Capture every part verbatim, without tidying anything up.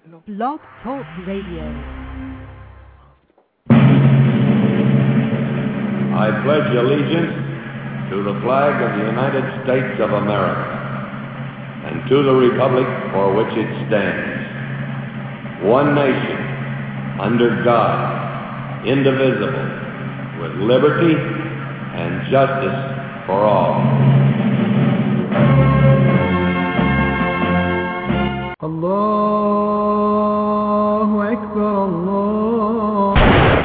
Blog Talk Radio. I pledge allegiance to the flag of the United States of America and to the republic for which it stands, one nation, under God, indivisible, with liberty and justice for all. Allahu Akbar, Allah.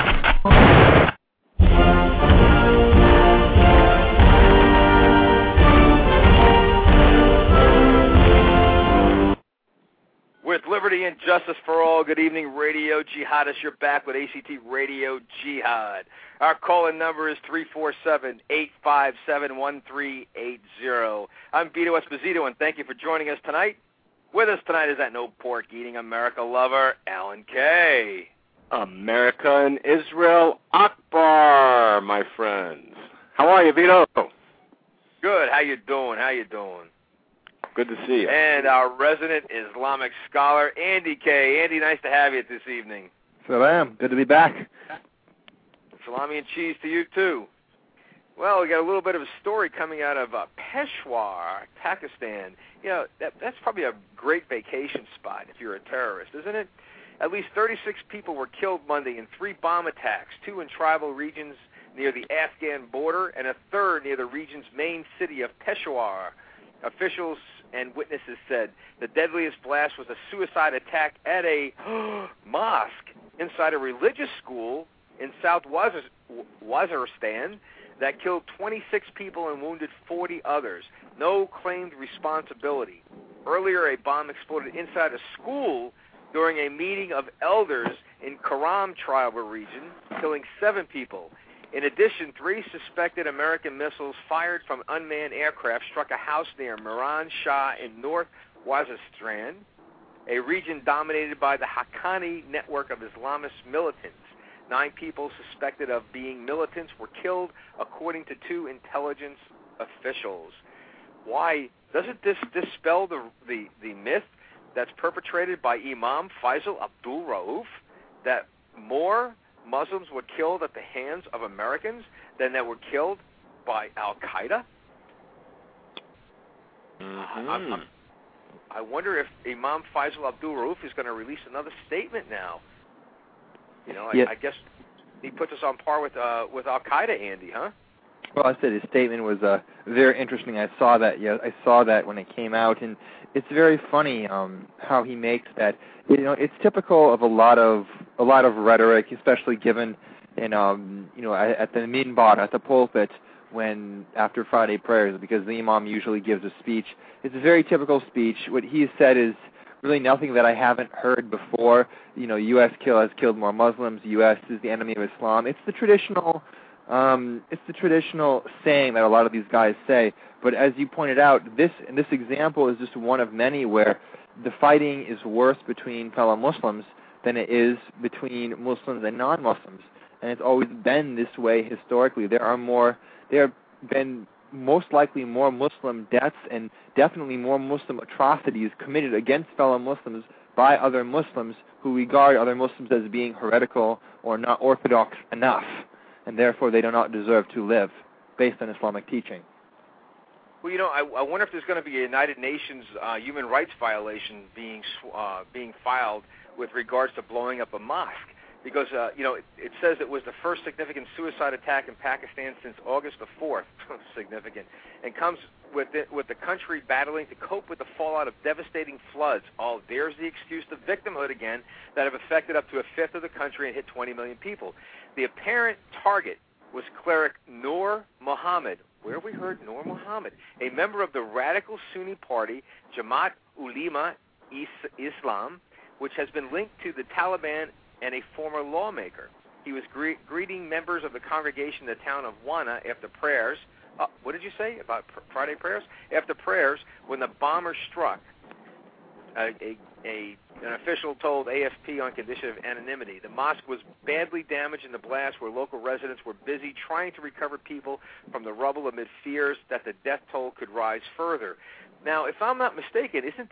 With liberty and justice for all, good evening, Radio Jihadists. You're back with A C T Radio Jihad. Our call-in number is three four seven, eight five seven, one three eight zero. I'm Vito Esposito, and thank you for joining us tonight. With us tonight is that no pork-eating America lover, Alan Kay. America and Israel Akbar, my friends. How are you, Vito? Good. How you doing? How you doing? Good to see you. And our resident Islamic scholar, Andy Kay. Andy, nice to have you this evening. Salam. Good to be back. Salami and cheese to you, too. Well, we got a little bit of a story coming out of uh, Peshawar, Pakistan. You know, that, that's probably a great vacation spot if you're a terrorist, isn't it? At least thirty-six people were killed Monday in three bomb attacks, two in tribal regions near the Afghan border and a third near the region's main city of Peshawar. Officials and witnesses said the deadliest blast was a suicide attack at a mosque inside a religious school in South Wazir- Waziristan that killed twenty-six people and wounded forty others. No claimed responsibility. Earlier, a bomb exploded inside a school during a meeting of elders in Karam tribal region, killing seven people. In addition, three suspected American missiles fired from unmanned aircraft struck a house near Miran Shah in North Waziristan, a region dominated by the Haqqani network of Islamist militants. Nine people suspected of being militants were killed, according to two intelligence officials. Why doesn't this dispel the the, the myth that's perpetrated by Imam Faisal Abdul Rauf that more Muslims were killed at the hands of Americans than that were killed by Al-Qaeda? Mm-hmm. I, I, I wonder if Imam Faisal Abdul Rauf is going to release another statement now. You know, I, yeah. I guess he puts us on par with uh, with Al-Qaeda, Andy, huh? Well, I said his statement was uh, very interesting. I saw that. Yeah, I saw that when it came out, and it's very funny um, how he makes that. You know, it's typical of a lot of a lot of rhetoric, especially given in um, you know at, at the minbar, at the pulpit, when after Friday prayers, because the imam usually gives a speech. It's a very typical speech. What he said is really nothing that I haven't heard before. You know, U S kill has killed more Muslims. U S is the enemy of Islam. It's the traditional, um, it's the traditional saying that a lot of these guys say. But as you pointed out, this and this example is just one of many where the fighting is worse between fellow Muslims than it is between Muslims and non-Muslims. And it's always been this way historically. There are more. There have been most likely more Muslim deaths and definitely more Muslim atrocities committed against fellow Muslims by other Muslims who regard other Muslims as being heretical or not orthodox enough, and therefore they do not deserve to live based on Islamic teaching. Well, you know, I, I wonder if there's going to be a United Nations uh, human rights violation being uh, being filed with regards to blowing up a mosque. Because, uh, you know, it, it says it was the first significant suicide attack in Pakistan since August the fourth, significant, and comes with it, with the country battling to cope with the fallout of devastating floods. Oh, there's the excuse to victimhood again that have affected up to a fifth of the country and hit twenty million people. The apparent target was cleric Noor Muhammad. Where have we heard Noor Muhammad? A member of the radical Sunni party, Jamaat Ulema Islam, which has been linked to the Taliban and a former lawmaker. He was gre- greeting members of the congregation in the town of Wana after prayers. Uh, what did you say about pr- Friday prayers? After prayers, when the bomber struck, uh, a, a, an official told A F P on condition of anonymity. The mosque was badly damaged in the blast where local residents were busy trying to recover people from the rubble amid fears that the death toll could rise further. Now, if I'm not mistaken, isn't this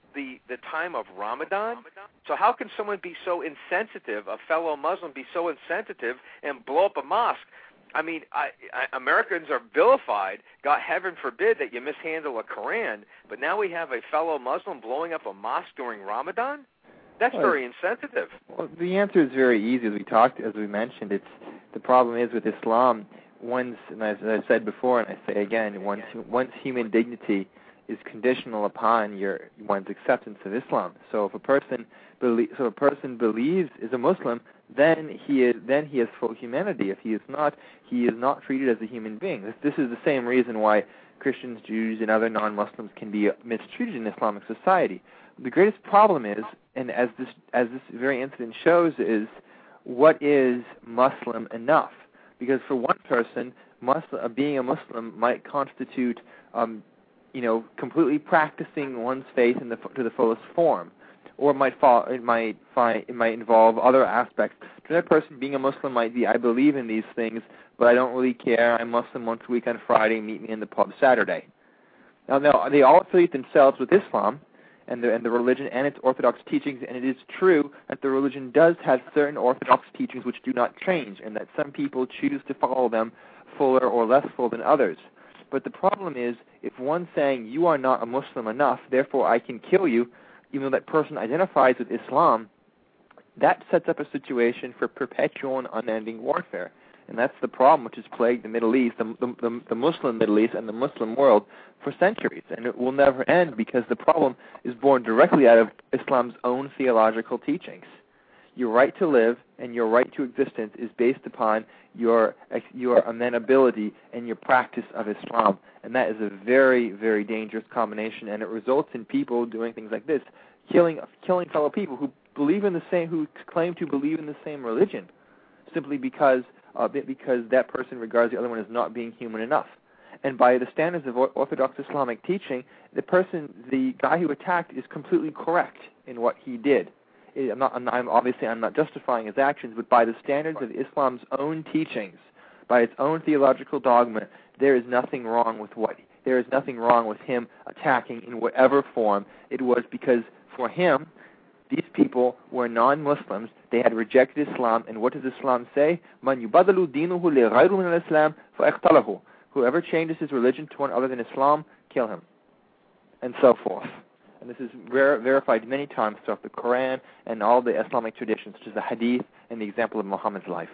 the, the time of Ramadan. So how can someone be so insensitive, a fellow Muslim be so insensitive and blow up a mosque? I mean, I, I, Americans are vilified. God, heaven forbid that you mishandle a Quran, but now we have a fellow Muslim blowing up a mosque during Ramadan? That's well, very insensitive. Well, the answer is very easy. As we talked, as we mentioned, it's the problem is with Islam. Once, and as I said before, and I say again, once once human dignity is conditional upon your one's acceptance of Islam. So if a person belie- so if a person believes is a Muslim, then he is then he has full humanity. If he is not, he is not treated as a human being. This, this is the same reason why Christians, Jews, and other non-Muslims can be mistreated in Islamic society. The greatest problem is, and as this as this very incident shows, is what is Muslim enough? Because for one person, Muslim, being a Muslim might constitute, um, you know, completely practicing one's faith in the, to the fullest form, or it might fall, it might find, it might involve other aspects. To that person, being a Muslim might be, I believe in these things, but I don't really care. I'm Muslim once a week on Friday. Meet me in the pub Saturday. Now, now they all affiliate themselves with Islam and the, and the religion and its orthodox teachings, and it is true that the religion does have certain orthodox teachings which do not change, and that some people choose to follow them fuller or less full than others. But the problem is, if one's saying, you are not a Muslim enough, therefore I can kill you, even though that person identifies with Islam, that sets up a situation for perpetual and unending warfare. And that's the problem which has plagued the Middle East, the, the, the Muslim Middle East, and the Muslim world for centuries. And it will never end because the problem is born directly out of Islam's own theological teachings. Your right to live and your right to existence is based upon your your amenability and your practice of Islam. And that is a very, very dangerous combination, and it results in people doing things like this, killing killing fellow people who believe in the same, who claim to believe in the same religion, simply because Uh, because that person regards the other one as not being human enough. And by the standards of Orthodox Islamic teaching, the person, the guy who attacked, is completely correct in what he did. I'm not, I'm not, I'm obviously, I'm not justifying his actions, but by the standards of Islam's own teachings, by its own theological dogma, there is nothing wrong with what there is nothing wrong with him attacking in whatever form it was, because for him, these people were non-Muslims. They had rejected Islam, and what does Islam say? Man yubadalu dinuhu li ghayru min al-Islam fa'aqtalahu. Whoever changes his religion to one other than Islam, kill him, and so forth. And this is ver- verified many times throughout the Quran and all the Islamic traditions, such as the Hadith and the example of Muhammad's life.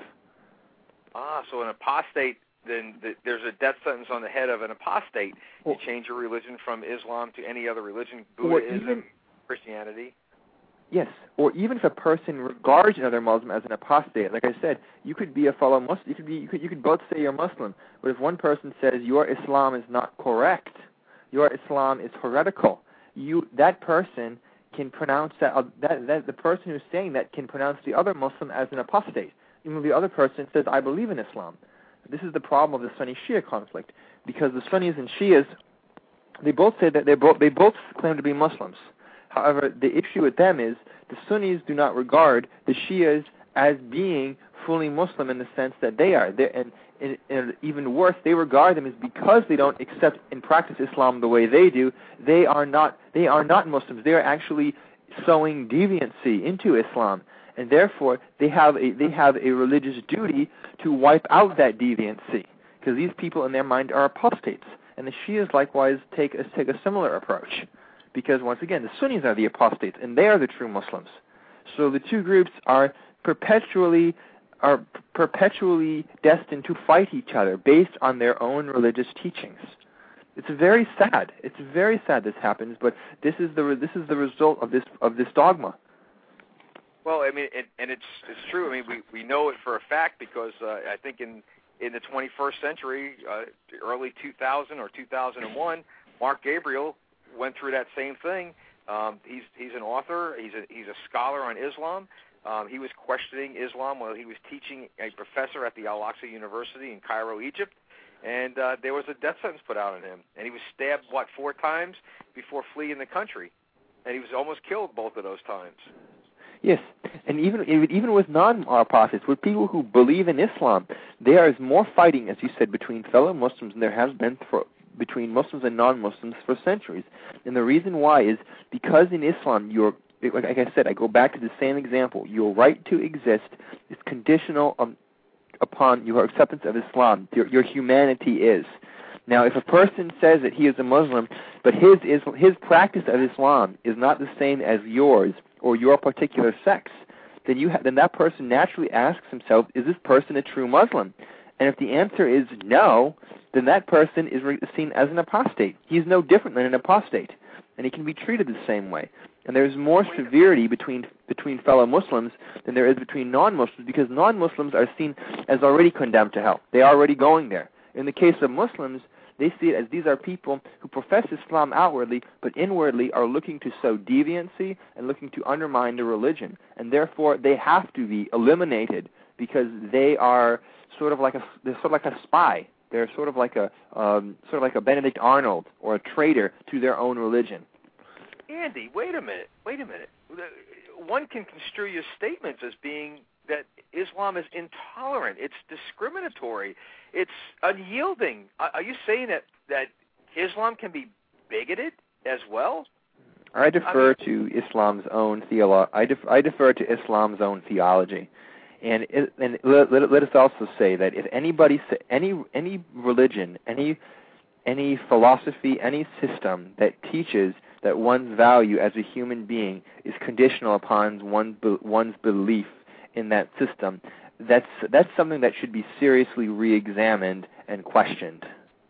Ah, so an apostate, then the, there's a death sentence on the head of an apostate. Well, you change your religion from Islam to any other religion, Buddhism, even, Christianity. Yes, or even if a person regards another Muslim as an apostate, like I said, you could be a fellow Muslim. You could be, you could, you could both say you're Muslim. But if one person says your Islam is not correct, your Islam is heretical, you that person can pronounce that, uh, that that the person who's saying that can pronounce the other Muslim as an apostate, even though the other person says I believe in Islam. This is the problem of the Sunni-Shia conflict, because the Sunnis and Shias, they both say that they both they both claim to be Muslims. However, the issue with them is the Sunnis do not regard the Shias as being fully Muslim in the sense that they are. And, and, and even worse, they regard them as, because they don't accept and practice Islam the way they do, they are not they are not Muslims. They are actually sowing deviancy into Islam, and therefore they have a they have a religious duty to wipe out that deviancy, because these people in their mind are apostates, and the Shias likewise take a, take a similar approach. Because, once again, the Sunnis are the apostates, and they are the true Muslims. So the two groups are perpetually are perpetually destined to fight each other based on their own religious teachings. It's very sad. It's very sad this happens, but this is the this is the result of this of this dogma. Well, I mean, it, and it's it's true. I mean, we, we know it for a fact because uh, I think in in the twenty-first century, uh, early two thousand or two thousand one, Mark Gabriel went through that same thing. Um, he's he's an author. He's a he's a scholar on Islam. Um, he was questioning Islam while he was teaching a professor at the Al-Aqsa University in Cairo, Egypt, and uh, there was a death sentence put out on him. And he was stabbed what four times before fleeing the country, and he was almost killed both of those times. Yes, and even even with non-apostates, with people who believe in Islam, there is more fighting, as you said, between fellow Muslims than there has been for between Muslims and non-Muslims for centuries. And the reason why is because in Islam, you're, like I said, I go back to the same example. Your right to exist is conditional um, upon your acceptance of Islam. Your, your humanity is. Now, if a person says that he is a Muslim, but his is, his practice of Islam is not the same as yours or your particular sex, then you ha- then that person naturally asks himself, is this person a true Muslim? And if the answer is no, then that person is re- seen as an apostate. He's no different than an apostate, and he can be treated the same way. And there's more severity between between fellow Muslims than there is between non-Muslims, because non-Muslims are seen as already condemned to hell. They are already going there. In the case of Muslims, they see it as these are people who profess Islam outwardly, but inwardly are looking to sow deviancy and looking to undermine the religion. And therefore, they have to be eliminated because they are sort of like a they're sort of like a spy. They're sort of like a um, sort of like a Benedict Arnold or a traitor to their own religion. Andy, wait a minute. Wait a minute. One can construe your statements as being that Islam is intolerant. It's discriminatory. It's unyielding. Are you saying that, that Islam can be bigoted as well? I defer I mean, to Islam's own theolo- I, def- I defer to Islam's own theology, and it, and let, let, let us also say that if anybody, any any religion, any any philosophy, any system that teaches that one's value as a human being is conditional upon one one's belief in that system, that's that's something that should be seriously re-examined and questioned.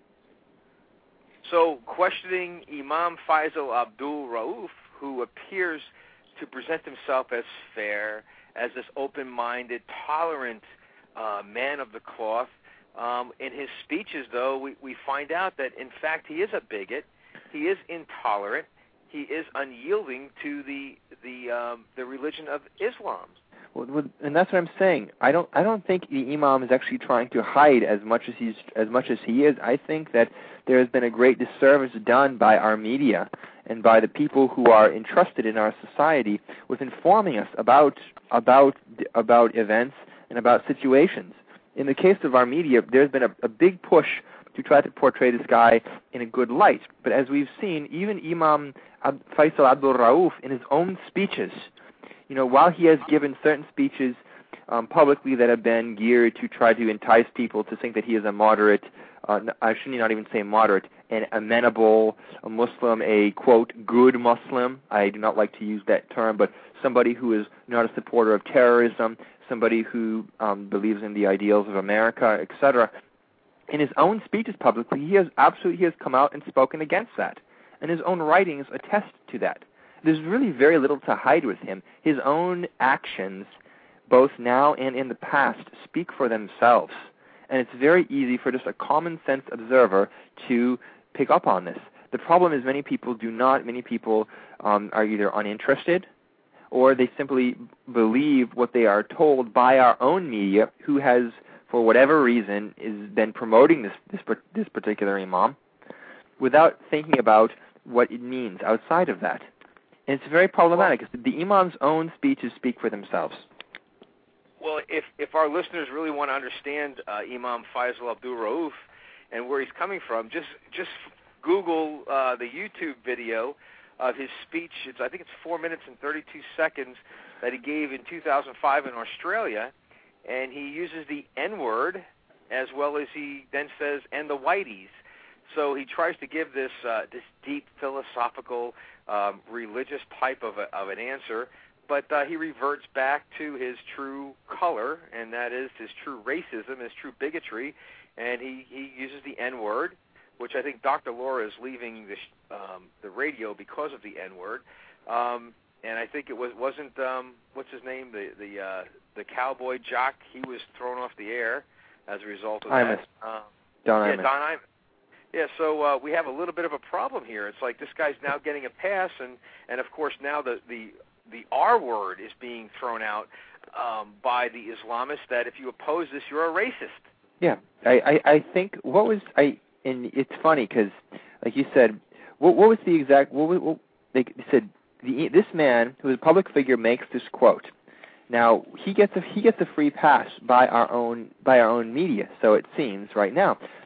So, questioning Imam Faisal Abdul Rauf, who appears to present himself as fair, as this open-minded, tolerant uh, man of the cloth, um, in his speeches, though, we, we find out that, in fact, he is a bigot, he is intolerant, he is unyielding to the the um, the religion of Islam. Well, and that's what I'm saying. I don't. I don't think the Imam is actually trying to hide as much as he's as much as he is. I think that there has been a great disservice done by our media and by the people who are entrusted in our society with informing us about about about events and about situations. In the case of our media, there's been a, a big push to try to portray this guy in a good light. But as we've seen, even Imam Ab- Faisal Abdul Rauf, in his own speeches, you know, while he has given certain speeches um, publicly that have been geared to try to entice people to think that he is a moderate, uh, I shouldn't not even say moderate, an amenable a Muslim, a, quote, good Muslim. I do not like to use that term, but somebody who is not a supporter of terrorism, somebody who um, believes in the ideals of America, et cetera. In his own speeches publicly, he has absolutely he has come out and spoken against that. And his own writings attest to that. There's really very little to hide with him. His own actions, both now and in the past, speak for themselves. And it's very easy for just a common sense observer to pick up on this. The problem is many people do not, many people um, are either uninterested or they simply believe what they are told by our own media, who has, for whatever reason, is been promoting this, this, this particular imam without thinking about what it means outside of that. And it's very problematic because the imam's own speeches speak for themselves. Well, if if our listeners really want to understand uh, Imam Faisal Abdul Rauf and where he's coming from, just just Google uh, the YouTube video of his speech. It's I think it's four minutes and thirty-two seconds that he gave in two thousand five in Australia, and he uses the N-word as well as he then says, and the whiteys. So he tries to give this uh, this deep philosophical, um, religious type of, a, of an answer, but uh, he reverts back to his true color, and that is his true racism, his true bigotry, and he, he uses the N-word, which I think Doctor Laura is leaving the um, the radio because of the N-word, um, and I think it was wasn't um, what's his name the the uh, the cowboy jock. He was thrown off the air as a result of Imus. that. Uh, Don yeah, Imus. Don Imus. Yeah, so uh, we have a little bit of a problem here. It's like this guy's now getting a pass, and, and of course now the, the the R word is being thrown out um, by the Islamists that if you oppose this, you're a racist. Yeah, I, I, I think what was I and it's funny because, like you said, what, what was the exact? What, what they said? The, this man, who is a public figure, makes this quote. Now he gets a he gets a free pass by our own by our own media, so it seems right now.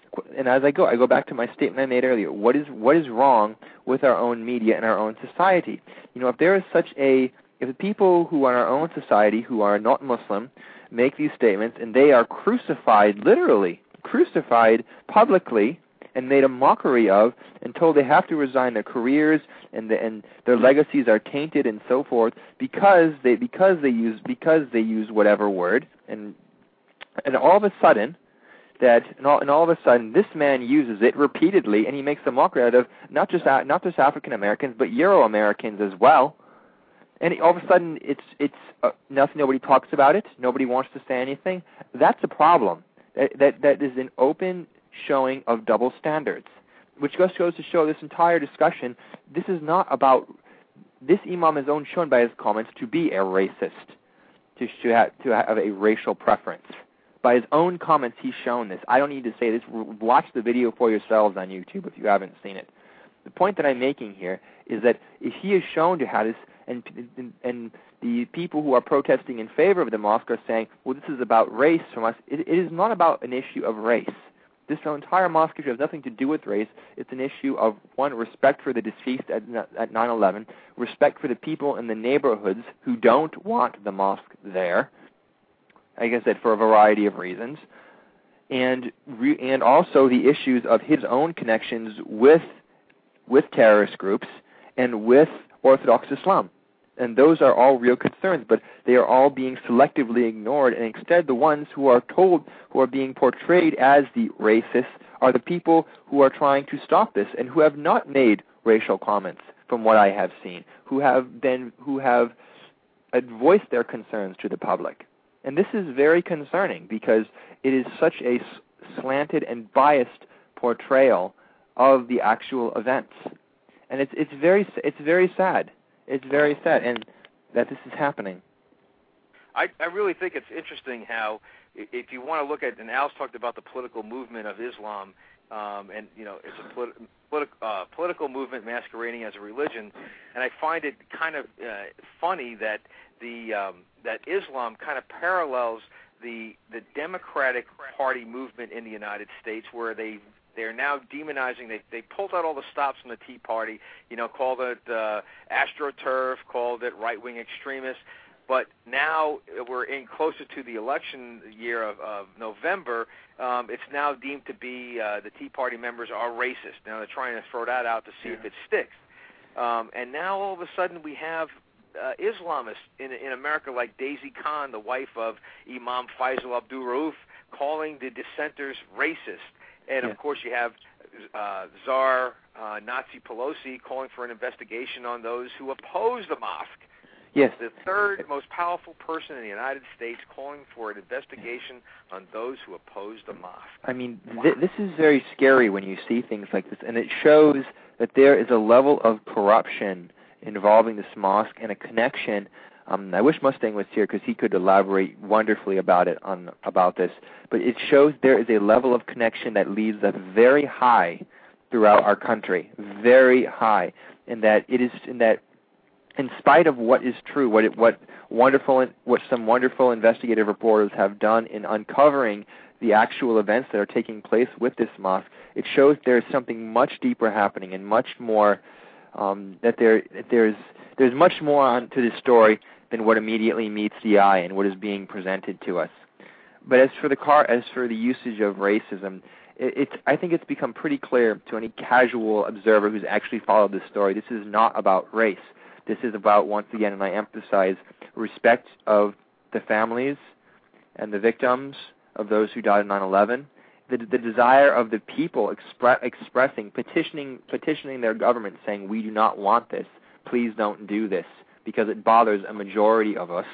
and as I go, I go back to my statement I made earlier. What is what is wrong with our own media and our own society? You know, if there is such a, if the people who are in our own society who are not Muslim make these statements and they are crucified, literally crucified publicly and made a mockery of and told they have to resign their careers and the, and their legacies are tainted and so forth because they because they use because they use whatever word and and all of a sudden that and all, and all of a sudden this man uses it repeatedly and he makes a mockery out of not just not just African Americans but Euro Americans as well. And all of a sudden it's it's uh, nothing. Nobody talks about it. Nobody wants to say anything. That's a problem. That that, that is an open showing of double standards, which just goes to show this entire discussion. This is not about this imam is only shown by his comments to be a racist, to to have, to have a racial preference. By his own comments, he's shown this. I don't need to say this. Watch the video for yourselves on YouTube if you haven't seen it. The point that I'm making here is that if he is shown to have this, and, and, and the people who are protesting in favor of the mosque are saying, well, this is about race from us, it, it is not about an issue of race. This entire mosque issue has nothing to do with race. It's an issue of, one, respect for the deceased at, at nine eleven, respect for the people in the neighborhoods who don't want the mosque there, like I said, for a variety of reasons, and re, and also the issues of his own connections with with terrorist groups and with Orthodox Islam. And those are all real concerns, but they are all being selectively ignored, and instead the ones who are told, who are being portrayed as the racists, are the people who are trying to stop this and who have not made racial comments, from what I have seen, who have been, who have uh, voiced their concerns to the public. And this is very concerning because it is such a slanted and biased portrayal of the actual events, and it's it's very it's very sad. It's very sad, and that this is happening. I, I really think it's interesting how, if you want to look at, and Al's talked about the political movement of Islam, um, and you know it's a politi- politi- uh, political movement masquerading as a religion, and I find it kind of uh, funny that the um, that Islam kind of parallels the the Democratic Party movement in the United States, where they they're now demonizing. They they pulled out all the stops from the Tea Party, you know, called it uh, AstroTurf, called it right-wing extremists. But now we're in closer to the election year of, of November. Um, it's now deemed to be uh, the Tea Party members are racist. Now they're trying to throw that out to see yeah. if it sticks. Um, and now all of a sudden we have uh, Islamists in, in America like Daisy Khan, the wife of Imam Faisal Abdul Rauf, calling the dissenters racist. And, yeah. of course, you have uh, Tsar uh, Nazi Pelosi calling for an investigation on those who oppose the mosque. Yes. The third most powerful person in the United States calling for an investigation on those who oppose the mosque. I mean, th- this is very scary when you see things like this, and it shows that there is a level of corruption involving this mosque and a connection. Um, I wish Mustang was here because he could elaborate wonderfully about it on about this. But it shows there is a level of connection that leads us very high throughout our country, very high, and that it is in that, in spite of what is true, what it, what wonderful, what some wonderful investigative reporters have done in uncovering the actual events that are taking place with this mosque, it shows there is something much deeper happening and much more um, that there that there's there's much more on to this story than what immediately meets the eye and what is being presented to us. But as for the car, as for the usage of racism, it, it's I think it's become pretty clear to any casual observer who's actually followed this story. This is not about race. This is about, once again, and I emphasize, respect of the families and the victims of those who died on nine eleven, the, the desire of the people expre- expressing, petitioning, petitioning their government, saying, we do not want this. Please don't do this, because it bothers a majority of us.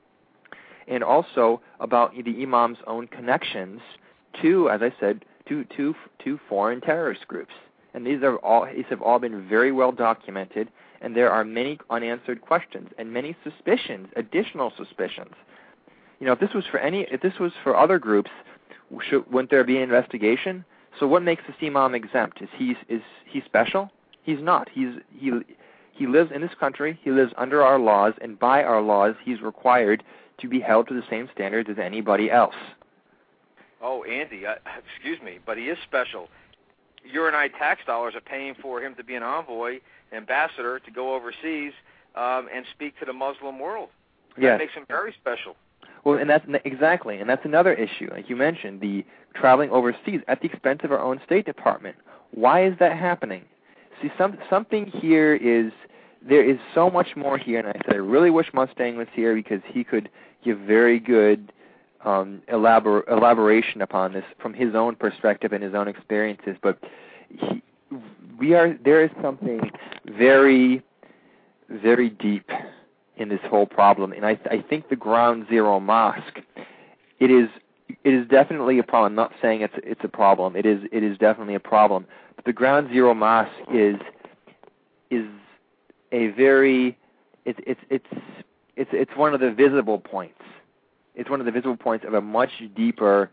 And also about the imam's own connections to, as I said, to to to foreign terrorist groups. And these are all these have all been very well documented, and there are many unanswered questions and many suspicions, additional suspicions. You know, if this was for any, if this was for other groups, should, wouldn't there be an investigation? So what makes this imam exempt? Is he is he special? He's not. He's he. He lives in this country, he lives under our laws, and by our laws he's required to be held to the same standards as anybody else. Oh, Andy, uh, excuse me, but he is special. Your and I tax dollars are paying for him to be an envoy, ambassador, to go overseas um, and speak to the Muslim world. That Yes. makes him very special. Well, and that's exactly, and that's another issue. Like you mentioned, the traveling overseas at the expense of our own State Department. Why is that happening? See, some something here is there is so much more here, and I said I really wish Mustang was here because he could give very good um, elabor- elaboration upon this from his own perspective and his own experiences. But he, we are there is something very, very deep in this whole problem, and I, I think the Ground Zero Mosque, it is it is definitely a problem. I'm not saying it's it's a problem. It is it is definitely a problem. But the Ground Zero Mosque is is a very it's it's it's it's it's one of the visible points. It's one of the visible points of a much deeper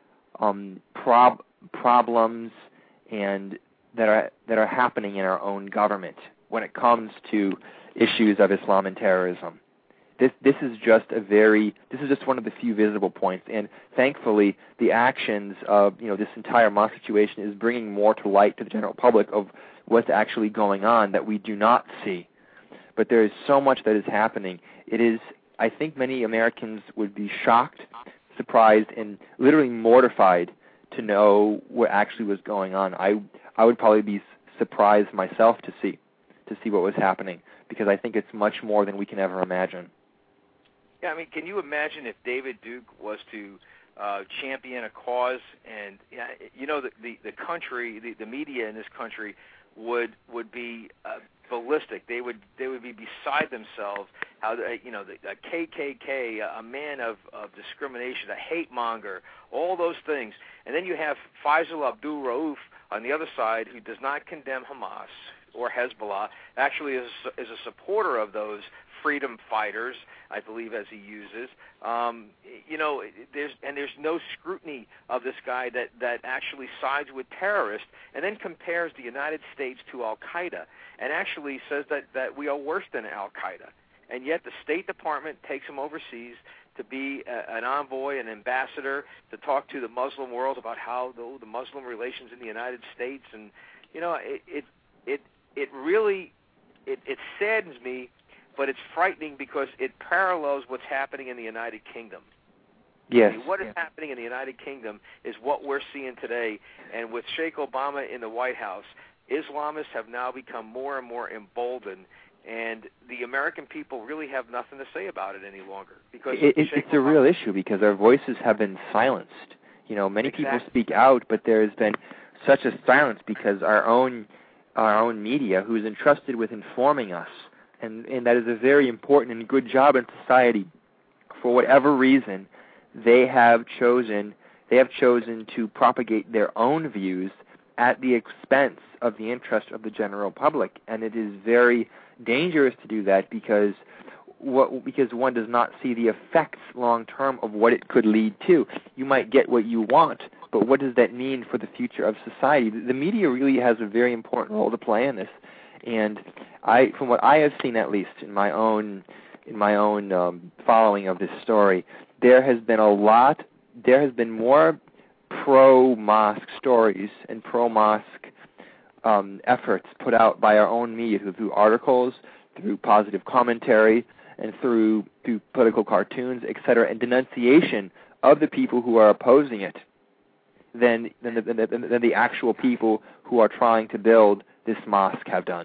um, prob- problems and that are that are happening in our own government when it comes to issues of Islam and terrorism. This this is just a very this is just one of the few visible points, and thankfully the actions of you know this entire mosque situation is bringing more to light to the general public of what's actually going on that we do not see. But there is so much that is happening. It is I think many Americans would be shocked, surprised, and literally mortified to know what actually was going on. I I would probably be surprised myself to see to see what was happening, because I think it's much more than we can ever imagine. Yeah, I mean, can you imagine if David Duke was to uh, champion a cause, and yeah, you know, the the, the country, the, the media in this country would would be uh, ballistic. They would they would be beside themselves. How the, you know the a K K K, a man of, of discrimination, a hate monger, all those things, and then you have Faisal Abdul Rauf on the other side, who does not condemn Hamas or Hezbollah, actually is is a supporter of those freedom fighters, I believe, as he uses. Um, you know, there's and there's no scrutiny of this guy that, that actually sides with terrorists, and then compares the United States to Al Qaeda, and actually says that, that we are worse than Al Qaeda, and yet the State Department takes him overseas to be a, an envoy, an ambassador, to talk to the Muslim world about how the, the Muslim relations in the United States, and you know, it it it, it really it, it saddens me, but it's frightening because it parallels what's happening in the United Kingdom. Yes. I mean, what is yes. happening in the United Kingdom is what we're seeing today, and with Sheikh Obama in the White House, Islamists have now become more and more emboldened, and the American people really have nothing to say about it any longer. Because it, it, it's Obama, a real issue because our voices have been silenced. You know, many exactly. people speak out, but there has been such a silence because our own our own media, who is entrusted with informing us, and, and that is a very important and good job in society, for whatever reason, they have chosen they have chosen to propagate their own views at the expense of the interest of the general public, and it is very dangerous to do that because what because one does not see the effects long term of what it could lead to. You might get what you want, but what does that mean for the future of society? The media really has a very important role to play in this, and I, from what I have seen, at least in my own in my own um, following of this story, there has been a lot. There has been more pro-mosque stories and pro-mosque um, efforts put out by our own media through, through articles, through positive commentary, and through through political cartoons, et cetera, and denunciation of the people who are opposing it, than than the, than, than the actual people who are trying to build this mosque have done.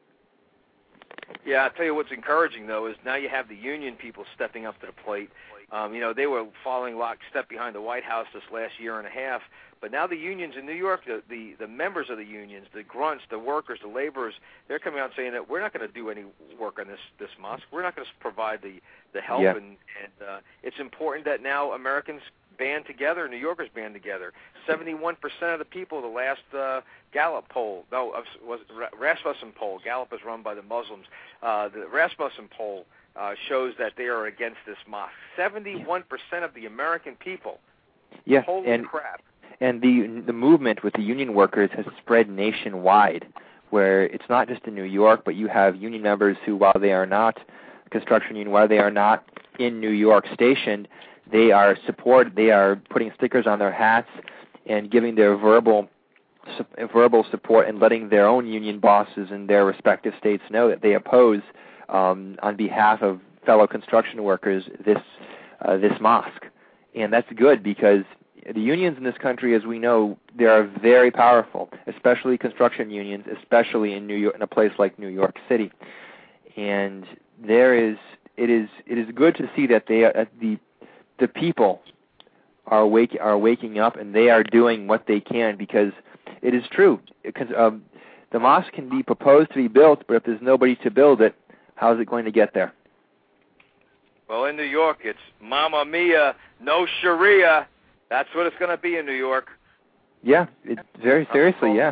Yeah, I'll tell you what's encouraging, though, is now you have the union people stepping up to the plate. Um, you know, they were following lockstep behind the White House this last year and a half, but now the unions in New York, the, the, the members of the unions, the grunts, the workers, the laborers, they're coming out saying that we're not going to do any work on this, this mosque. We're not going to provide the, the help, yeah. and, and uh, it's important that now Americans band together, New Yorkers band together. seventy-one percent of the people, the last uh, Gallup poll, no, was Rasmussen poll, Gallup is run by the Muslims, uh, the Rasmussen poll uh, shows that they are against this mosque. seventy-one percent of the American people. Yeah, Holy and, crap. And the the movement with the union workers has spread nationwide, where it's not just in New York, but you have union members who, while they are not construction union, while they are not in New York stationed, They are support. They are putting stickers on their hats and giving their verbal su- verbal support and letting their own union bosses in their respective states know that they oppose, um, on behalf of fellow construction workers, this uh, this mosque. And that's good because the unions in this country, as we know, they are very powerful, especially construction unions, especially in New York, in a place like New York City. And there is, it is, it is good to see that they are, that the, the people are wake, are waking up and they are doing what they can, because it is true. Because um, the mosque can be proposed to be built, but if there's nobody to build it, how is it going to get there? Well, in New York, it's Mamma Mia, no Sharia. That's what it's going to be in New York. Yeah, it, very seriously, yeah.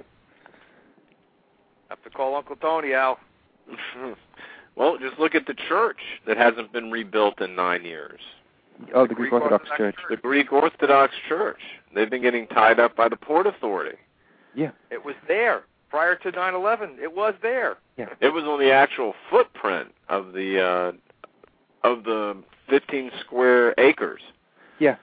Have to call Uncle Tony, Al. Well, just look at the church that hasn't been rebuilt in nine years. Oh, the, the Greek, Greek Orthodox, Orthodox Church. Church. The Greek Orthodox Church. They've been getting tied up by the Port Authority. Yeah. It was there prior to nine eleven. It was there. Yeah. It was on the actual footprint of the uh, of the fifteen square acres. Yeah.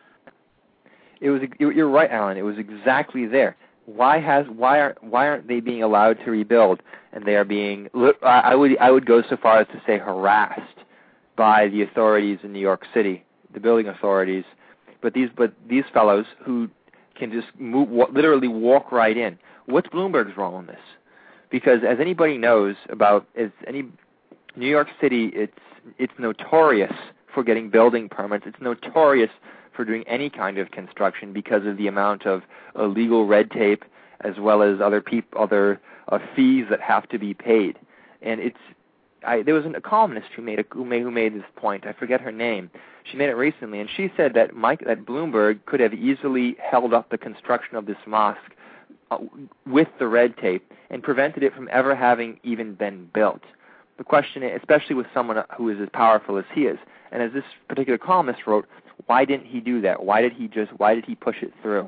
It was. You're right, Alan. It was exactly there. Why has why aren't why aren't they being allowed to rebuild? And they are being. I would I would go so far as to say harassed by the authorities in New York City, the building authorities. But these but these fellows who can just move, literally walk right in. What's Bloomberg's role in this? Because as anybody knows about, as any New York City, it's it's notorious for getting building permits. It's notorious for doing any kind of construction because of the amount of illegal red tape, as well as other peop- other uh, fees that have to be paid. And it's I, there was an, a columnist who made a, who made who made this point. I forget her name. She made it recently, and she said that Mike that Bloomberg could have easily held up the construction of this mosque uh, with the red tape and prevented it from ever having even been built. The question is, especially with someone who is as powerful as he is, and as this particular columnist wrote, why didn't he do that? Why did he just? Why did he push it through?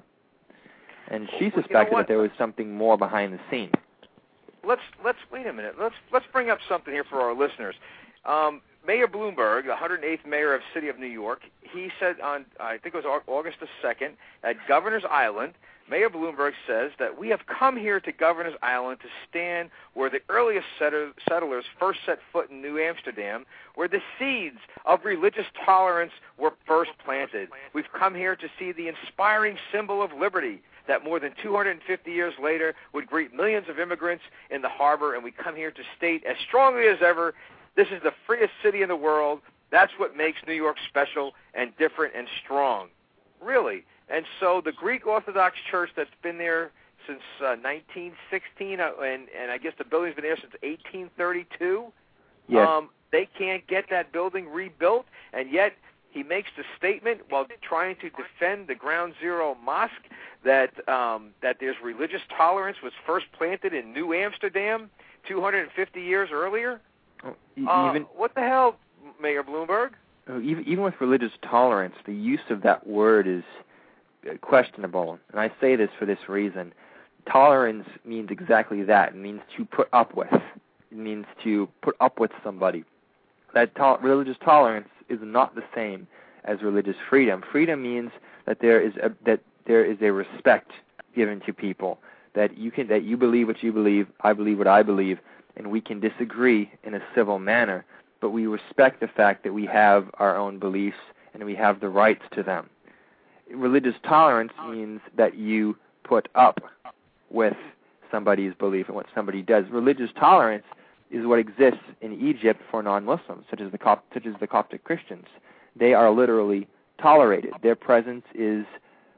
And she suspected well, you know that there was something more behind the scene. Let's let's wait a minute. Let's let's bring up something here for our listeners. Um, Mayor Bloomberg, the one hundred eighth mayor of the city of New York, he said on I think it was August the second at Governor's Island. Mayor Bloomberg says that we have come here to Governor's Island to stand where the earliest settlers first set foot in New Amsterdam, where the seeds of religious tolerance were first planted. We've come here to see the inspiring symbol of liberty that more than two hundred fifty years later would greet millions of immigrants in the harbor, and we come here to state as strongly as ever, this is the freest city in the world. That's what makes New York special and different and strong. Really. And so the Greek Orthodox Church that's been there since uh, nineteen sixteen, uh, and, and I guess the building's been there since eighteen thirty-two, yes. um, they can't get that building rebuilt, and yet he makes the statement while trying to defend the Ground Zero Mosque that um, that there's religious tolerance was first planted in New Amsterdam two hundred fifty years earlier. Oh, e- uh, even what the hell, Mayor Bloomberg? oh, even even with religious tolerance, the use of that word is questionable, and I say this for this reason. Tolerance means exactly that. It means to put up with. It means to put up with somebody. That to- religious tolerance is not the same as religious freedom. Freedom means that there is a, that there is a respect given to people, that you can that you believe what you believe, I believe what I believe, and we can disagree in a civil manner, but we respect the fact that we have our own beliefs and we have the rights to them. Religious tolerance means that you put up with somebody's belief and what somebody does. Religious tolerance is what exists in Egypt for non-Muslims, such as the Cop- such as the Coptic Christians. They are literally tolerated. Their presence is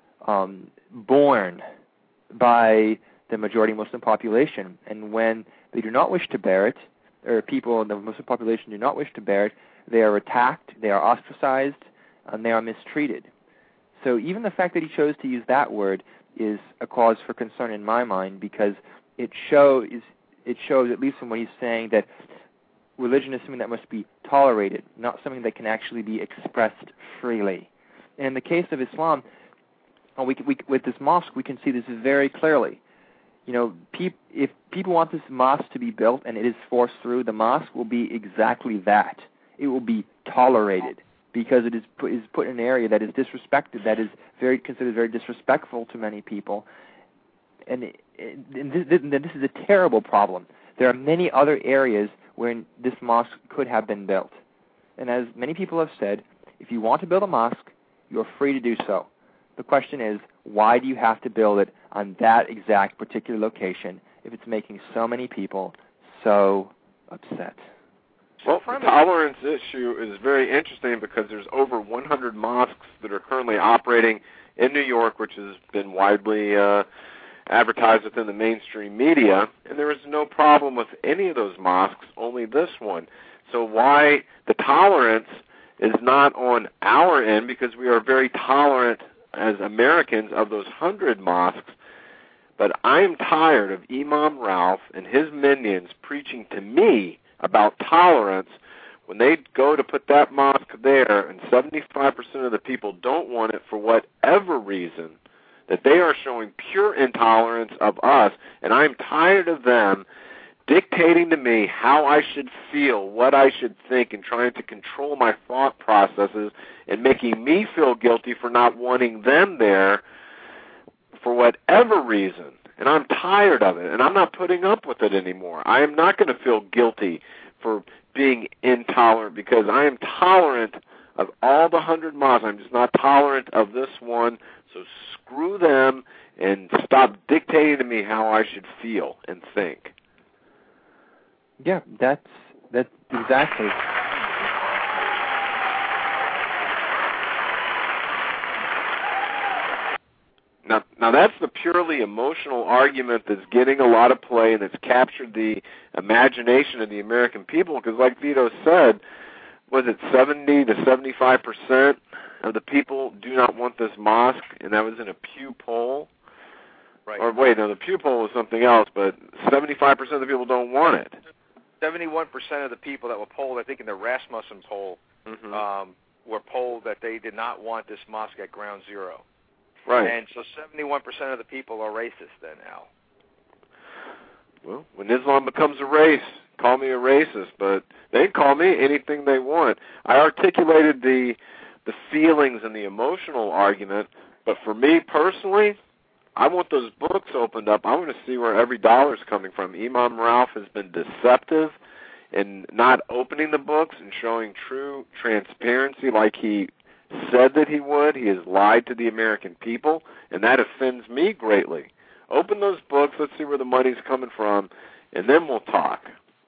um, borne by the majority Muslim population, and when they do not wish to bear it, or people in the Muslim population do not wish to bear it, they are attacked, they are ostracized, and they are mistreated. So even the fact that he chose to use that word is a cause for concern in my mind, because it shows, it shows, at least from what he's saying, that religion is something that must be tolerated, not something that can actually be expressed freely. And in the case of Islam, we, we, with this mosque, we can see this very clearly. You know, peop, if people want this mosque to be built and it is forced through, the mosque will be exactly that. It will be tolerated, because it is put, is put in an area that is disrespected, that is very considered very disrespectful to many people. And, it, it, and this, this is a terrible problem. There are many other areas where this mosque could have been built. And as many people have said, if you want to build a mosque, you're free to do so. The question is, why do you have to build it on that exact particular location if it's making so many people so upset? Well, the tolerance issue is very interesting because there's over one hundred mosques that are currently operating in New York, which has been widely uh, advertised within the mainstream media, and there is no problem with any of those mosques, only this one. So why the tolerance is not on our end, because we are very tolerant as Americans of those hundred mosques, but I'm tired of Imam Ralph and his minions preaching to me about tolerance when they go to put that mosque there and seventy-five percent of the people don't want it for whatever reason, that they are showing pure intolerance of us, and I'm tired of them dictating to me how I should feel, what I should think, and trying to control my thought processes and making me feel guilty for not wanting them there for whatever reason. And I'm tired of it, and I'm not putting up with it anymore. I am not going to feel guilty for being intolerant because I am tolerant of all the hundred mosques. I'm just not tolerant of this one, so screw them and stop dictating to me how I should feel and think. Yeah, that's that's exactly. Now, now that's the purely emotional argument that's getting a lot of play and that's captured the imagination of the American people. Because, like Vito said, was it seventy to seventy-five percent of the people do not want this mosque, and that was in a Pew poll. Right. Or wait, no, the Pew poll was something else, but seventy-five percent of the people don't want it. seventy-one percent of the people that were polled, I think in the Rasmussen poll, mm-hmm. um, were polled that they did not want this mosque at Ground Zero. Right. And so seventy-one percent of the people are racist then, Al. Well, when Islam becomes a race, call me a racist, but they can call me anything they want. I articulated the the feelings and the emotional argument, but for me personally, I want those books opened up. I want to see where every dollar is coming from. Imam Ralph has been deceptive in not opening the books and showing true transparency like he said that he would. He has lied to the American people, and that offends me greatly. Open those books. Let's see where the money's coming from, and then we'll talk.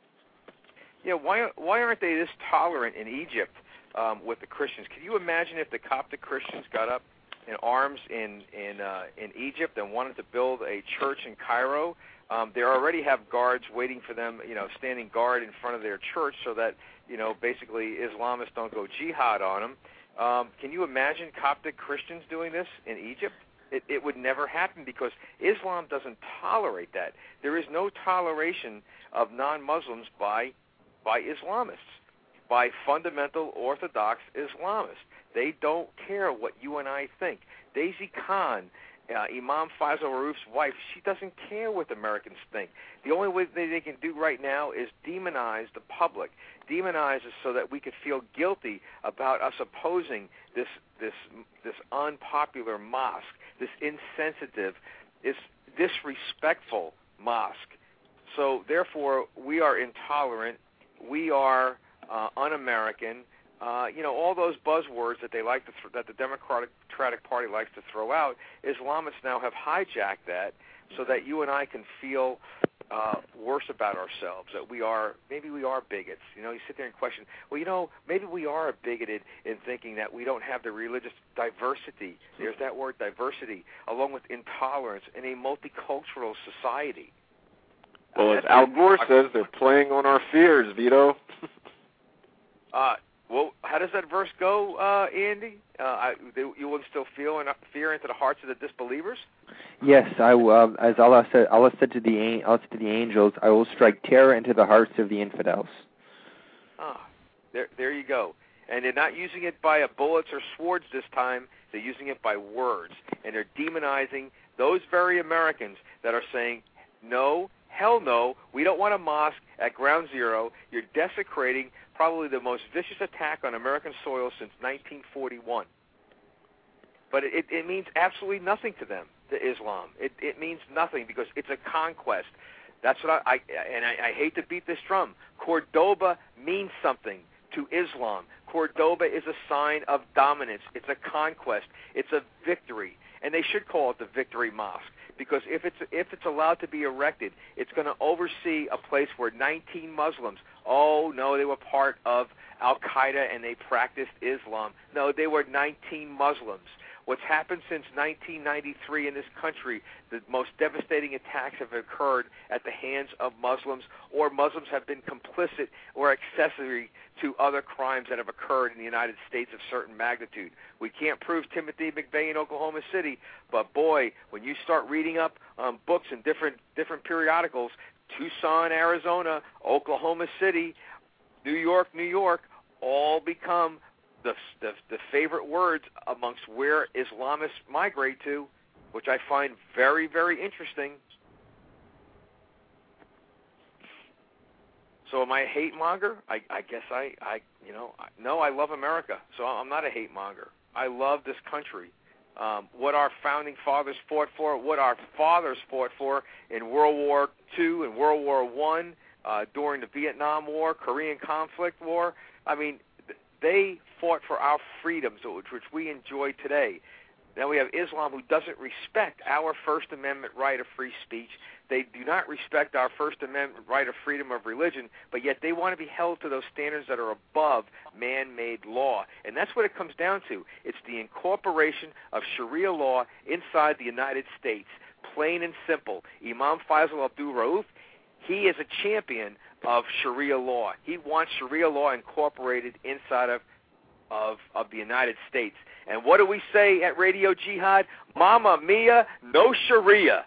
Yeah, why why aren't they this tolerant in Egypt um, with the Christians? Can you imagine if the Coptic Christians got up in arms in in uh, in Egypt and wanted to build a church in Cairo? Um, they already have guards waiting for them, you know, standing guard in front of their church so that, you know, basically Islamists don't go jihad on them. Um, can you imagine Coptic Christians doing this in Egypt? It, it would never happen because Islam doesn't tolerate that. There is no toleration of non-Muslims by by Islamists, by fundamental Orthodox Islamists. They don't care what you and I think. Daisy Khan, uh, Imam Faisal Aruf's wife, she doesn't care what Americans think. The only way they, they can do right now is demonize the public, demonize us so that we could feel guilty about us opposing this this this unpopular mosque, this insensitive, this disrespectful mosque. So therefore, we are intolerant. We are uh, un-American. Uh, you know, all those buzzwords that they like to th- that the Democratic Party likes to throw out. Islamists now have hijacked that, so that you and I can feel uh, worse about ourselves. That we are maybe we are bigots. You know, you sit there and question. Well, you know, maybe we are bigoted in thinking that we don't have the religious diversity. There's that word, diversity, along with intolerance in a multicultural society. Well, as Al Gore says, they're playing on our fears, Vito. uh, well, how does that verse go, uh, Andy? Uh, I, they, you will instill fear, fear into the hearts of the disbelievers? Yes, I uh, as Allah said, Allah said to the Allah said to the angels, I will strike terror into the hearts of the infidels. Ah, there, there you go. And they're not using it by bullets or swords this time. They're using it by words, and they're demonizing those very Americans that are saying, no, hell no, we don't want a mosque at Ground Zero. You're desecrating probably the most vicious attack on American soil since nineteen forty-one. But it, it means absolutely nothing to them, to Islam. It, it means nothing because it's a conquest. That's what I, I and I, I hate to beat this drum. Cordoba means something to Islam. Cordoba is a sign of dominance. It's a conquest. It's a victory. And they should call it the Victory Mosque because if it's if it's allowed to be erected, it's going to oversee a place where nineteen Muslims, oh, no, they were part of Al-Qaeda and they practiced Islam. No, they were nineteen Muslims. What's happened since nineteen ninety-three in this country, the most devastating attacks have occurred at the hands of Muslims, or Muslims have been complicit or accessory to other crimes that have occurred in the United States of certain magnitude. We can't prove Timothy McVeigh in Oklahoma City, but boy, when you start reading up um, books in different different periodicals, Tucson, Arizona, Oklahoma City, New York, New York, all become The, the the favorite words amongst where Islamists migrate to, which I find very, very interesting. So am I a hate monger? I, I guess I, I, you know, I, no, I love America, so I'm not a hate monger. I love this country. Um, what our founding fathers fought for, what our fathers fought for in World War Two and World War One, uh, during the Vietnam War, Korean conflict war. I mean, they fought for our freedoms, which, which we enjoy today. Now we have Islam, who doesn't respect our First Amendment right of free speech. They do not respect our First Amendment right of freedom of religion, but yet they want to be held to those standards that are above man-made law. And that's what it comes down to. It's the incorporation of Sharia law inside the United States, plain and simple. Imam Faisal Abdul Rauf, he is a champion of Sharia law. He wants Sharia law incorporated inside of, of, of the United States. And what do we say at Radio Jihad? Mamma mia, no Sharia.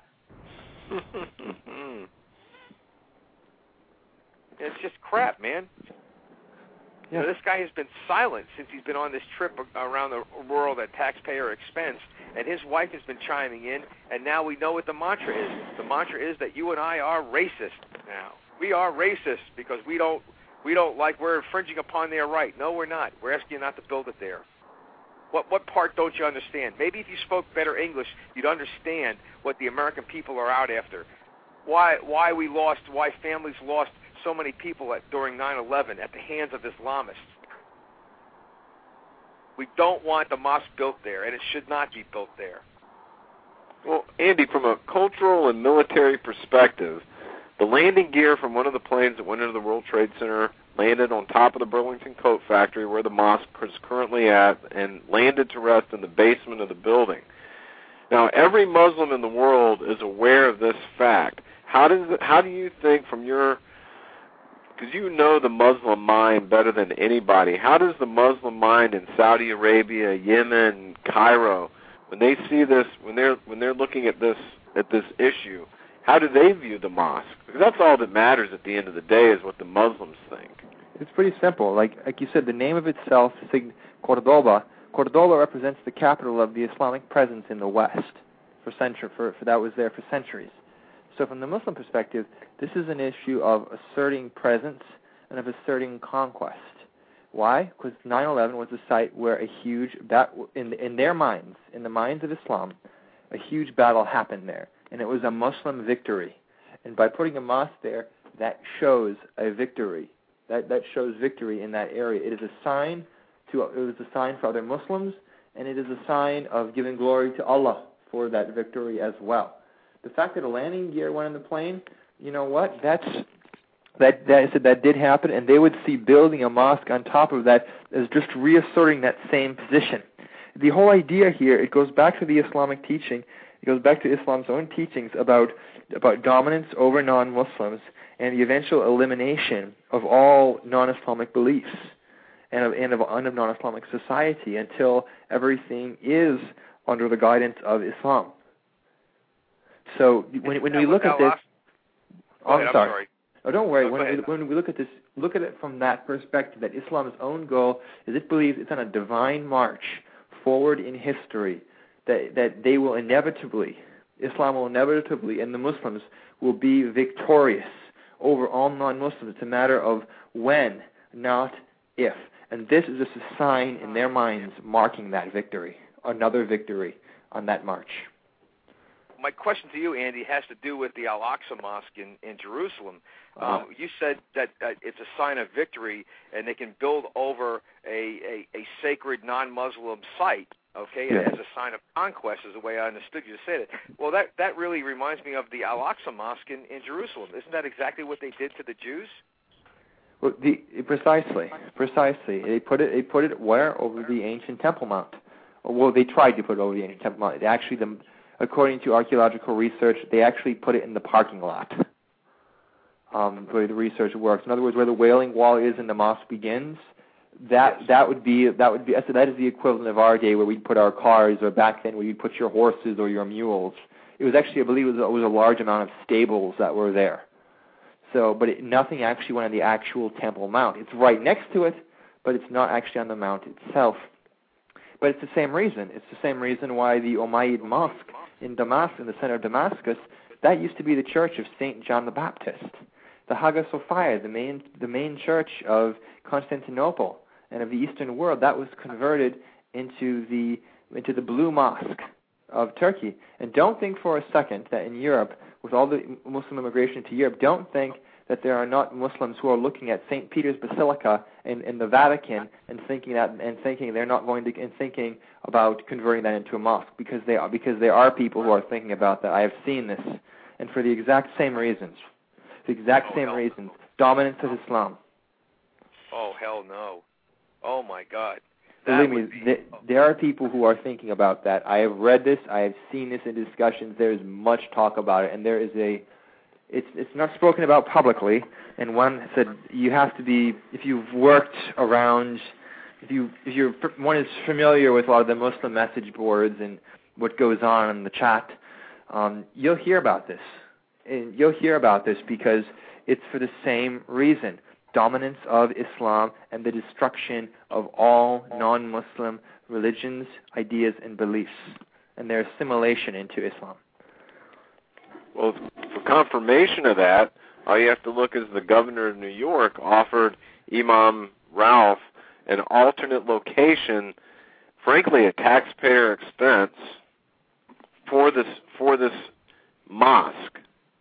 It's just crap, man. Yeah. You know, this guy has been silent since he's been on this trip around the world at taxpayer expense, and his wife has been chiming in, and now we know what the mantra is. The mantra is that you and I are racist now. We are racist because we don't we don't like we're infringing upon their right. No, we're not. We're asking you not to build it there. What what part don't you understand? Maybe if you spoke better English, you'd understand what the American people are out after. Why why we lost, why families lost so many people at, during nine eleven at the hands of Islamists. We don't want the mosque built there, and it should not be built there. Well, Andy, from a cultural and military perspective, the landing gear from one of the planes that went into the World Trade Center landed on top of the Burlington Coat Factory where the mosque is currently at and landed to rest in the basement of the building. Now, every Muslim in the world is aware of this fact. How does it, how do you think from your, because you know the Muslim mind better than anybody, how does the Muslim mind in Saudi Arabia, Yemen, Cairo, when they see this, when they're when they're looking at this at this issue, how do they view the mosque? Because that's all that matters at the end of the day is what the Muslims think. It's pretty simple. Like like you said, the name of itself, Cordoba, Cordoba represents the capital of the Islamic presence in the West. For century, for, for that was there for centuries. So from the Muslim perspective, this is an issue of asserting presence and of asserting conquest. Why? Because nine eleven was a site where a huge bat in in their minds, in the minds of Islam, a huge battle happened there. And it was a Muslim victory. And by putting a mosque there, that shows a victory. That that shows victory in that area. It is a sign to it was a sign for other Muslims, and it is a sign of giving glory to Allah for that victory as well. The fact that a landing gear went in the plane, you know what? That's that that I said that did happen, and they would see building a mosque on top of that as just reasserting that same position. The whole idea here, it goes back to the Islamic teaching. It goes back to Islam's own teachings about about dominance over non-Muslims and the eventual elimination of all non-Islamic beliefs and of, and of, and of non-Islamic society until everything is under the guidance of Islam. So when when we look at this, oh, I'm sorry. Oh, don't worry. When we, when we look at this, look at it from that perspective. That Islam's own goal is it believes it's on a divine march forward in history. That that they will inevitably, Islam will inevitably, and the Muslims will be victorious over all non-Muslims. It's a matter of when not if. And this is just a sign in their minds marking that victory, another victory on that march. My question to you, Andy, has to do with the Al-Aqsa Mosque in, in Jerusalem. Um, uh, you said that uh, it's a sign of victory, and they can build over a, a, a sacred non-Muslim site, okay, yeah. as a sign of conquest, is the way I understood you to say it. Well, that, that really reminds me of the Al-Aqsa Mosque in, in Jerusalem. Isn't that exactly what they did to the Jews? Well, the, precisely, precisely. They put it, they put it where? Over the ancient Temple Mount. Well, they tried to put it over the ancient Temple Mount. They actually, the According to archaeological research, they actually put it in the parking lot, um, where the research works. In other words, where the Wailing Wall is and the mosque begins, that yes. that would be that would be so that is the equivalent of our day where we'd put our cars, or back then where you'd put your horses or your mules. It was actually, I believe, it was, it was a large amount of stables that were there. So, but it, nothing actually went on the actual Temple Mount. It's right next to it, but it's not actually on the mount itself. But it's the same reason. It's the same reason why the Umayyad Mosque in Damascus, in the center of Damascus, that used to be the church of Saint John the Baptist. The Hagia Sophia, the main the main church of Constantinople and of the Eastern world, that was converted into the into the Blue Mosque of Turkey. And don't think for a second that in Europe, with all the Muslim immigration to Europe, don't think that there are not Muslims who are looking at Saint Peter's Basilica in, in the Vatican and thinking that and thinking they're not going to and thinking about converting that into a mosque, because they are because there are people who are thinking about that. I have seen this, and for the exact same reasons, the exact oh, same hell. reasons, dominance of Islam. Oh hell no! Oh my God! That Believe me, be, th- oh. there are people who are thinking about that. I have read this. I have seen this in discussions. There is much talk about it, and there is a. It's it's not spoken about publicly. And one said you have to be, if you've worked around, if you if you're one is familiar with a lot of the Muslim message boards and what goes on in the chat, um, you'll hear about this. And you'll hear about this because it's for the same reason: dominance of Islam and the destruction of all non-Muslim religions, ideas, and beliefs, and their assimilation into Islam. Well, for confirmation of that, all you have to look is the governor of New York offered Imam Rauf an alternate location, frankly at taxpayer expense, for this for this mosque,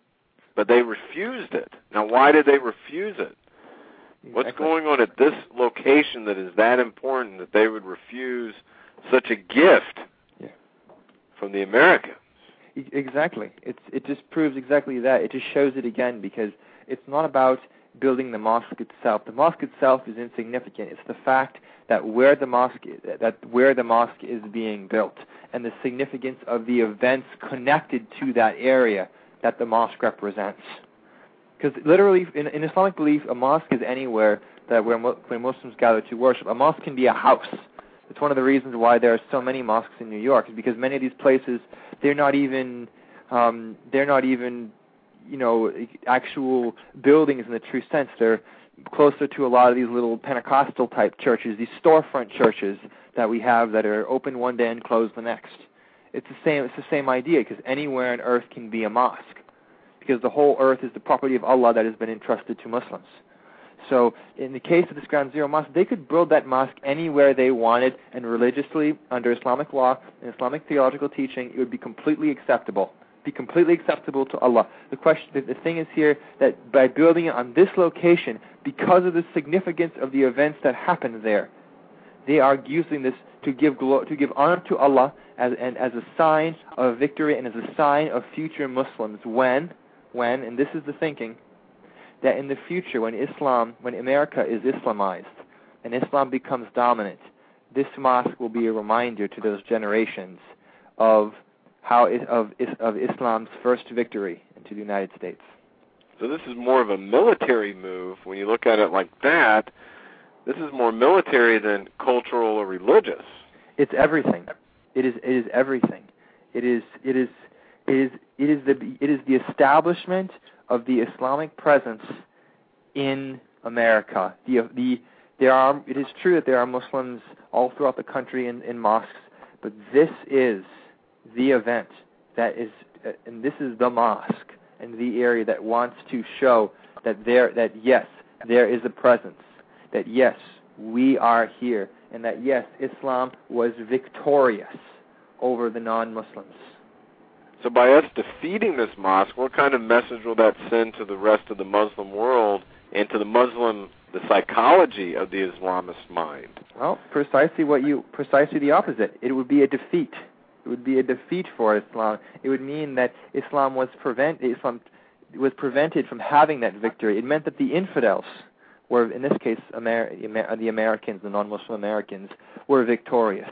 but they refused it. Now, why did they refuse it? Exactly. What's going on at this location that is that important that they would refuse such a gift yeah. from the Americans? Exactly. It's it just proves exactly that. It just shows it again, because it's not about building the mosque itself. The mosque itself is insignificant. It's the fact that where the mosque is, that where the mosque is being built, and the significance of the events connected to that area that the mosque represents. Because literally, in, in Islamic belief, a mosque is anywhere that where, where Muslims gather to worship. A mosque can be a house. It's one of the reasons why there are so many mosques in New York, is because many of these places, they're not even, um, they're not even, you know, actual buildings in the true sense. They're closer to a lot of these little Pentecostal type churches, these storefront churches that we have that are open one day and closed the next. It's the same. It's the same idea, because anywhere on earth can be a mosque, because the whole earth is the property of Allah that has been entrusted to Muslims. So in the case of this Ground Zero Mosque, they could build that mosque anywhere they wanted, and religiously, under Islamic law and Islamic theological teaching, it would be completely acceptable. Be completely acceptable to Allah. The question, the, the thing is here that by building it on this location, because of the significance of the events that happened there, they are using this to give glo- to give honor to Allah as and as a sign of victory and as a sign of future Muslims. When, when, and this is the thinking, that in the future, when Islam, when America is Islamized and Islam becomes dominant, this mosque will be a reminder to those generations of how it, of of Islam's first victory into the United States. So this is more of a military move when you look at it like that. This is more military than cultural or religious. It's everything. It is it is everything. It is it is it is it is the it is the establishment of the Islamic presence in America. The the there are it is true that there are Muslims all throughout the country in, in mosques, but this is the event that is, uh, and this is the mosque and the area that wants to show that there that yes, there is a presence. that yes, we are here, and that yes, Islam was victorious over the non-Muslims. So by us defeating this mosque, what kind of message will that send to the rest of the Muslim world and to the Muslim, the psychology of the Islamist mind? Well, precisely what you, precisely the opposite. It would be a defeat. It would be a defeat for Islam. It would mean that Islam was prevent, Islam was prevented from having that victory. It meant that the infidels, were in this case Amer- the Americans, the non-Muslim Americans, were victorious.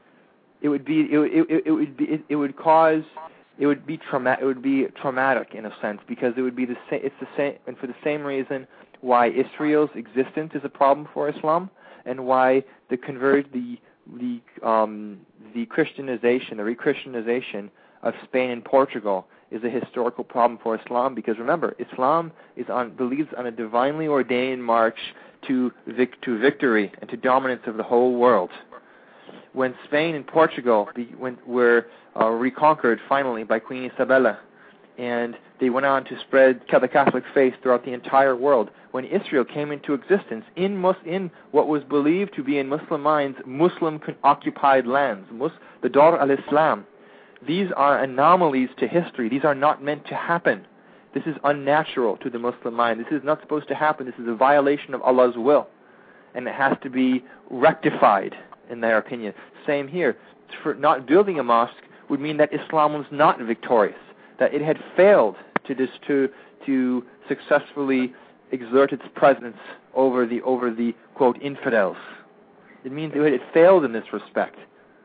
It would be, it, it, it would be, it, it would cause. It would be trauma- It would be traumatic in a sense, because it would be the same. It's the same, and for the same reason why Israel's existence is a problem for Islam, and why the convert the the um, the Christianization, the re-Christianization of Spain and Portugal is a historical problem for Islam. Because remember, Islam is on believes on a divinely ordained march to vic- to victory and to dominance of the whole world. When Spain and Portugal be, when, were uh, reconquered finally by Queen Isabella, and they went on to spread the Catholic faith throughout the entire world, when Israel came into existence in mus- in what was believed to be in Muslim minds Muslim-occupied lands, mus- the Dar al-Islam, these are anomalies to history. These are not meant to happen. This is unnatural to the Muslim mind. This is not supposed to happen. This is a violation of Allah's will, and it has to be rectified, in their opinion. Same here. For not building a mosque would mean that Islam was not victorious, that it had failed to dis, to to successfully exert its presence over the over the quote infidels. It means it, it failed in this respect.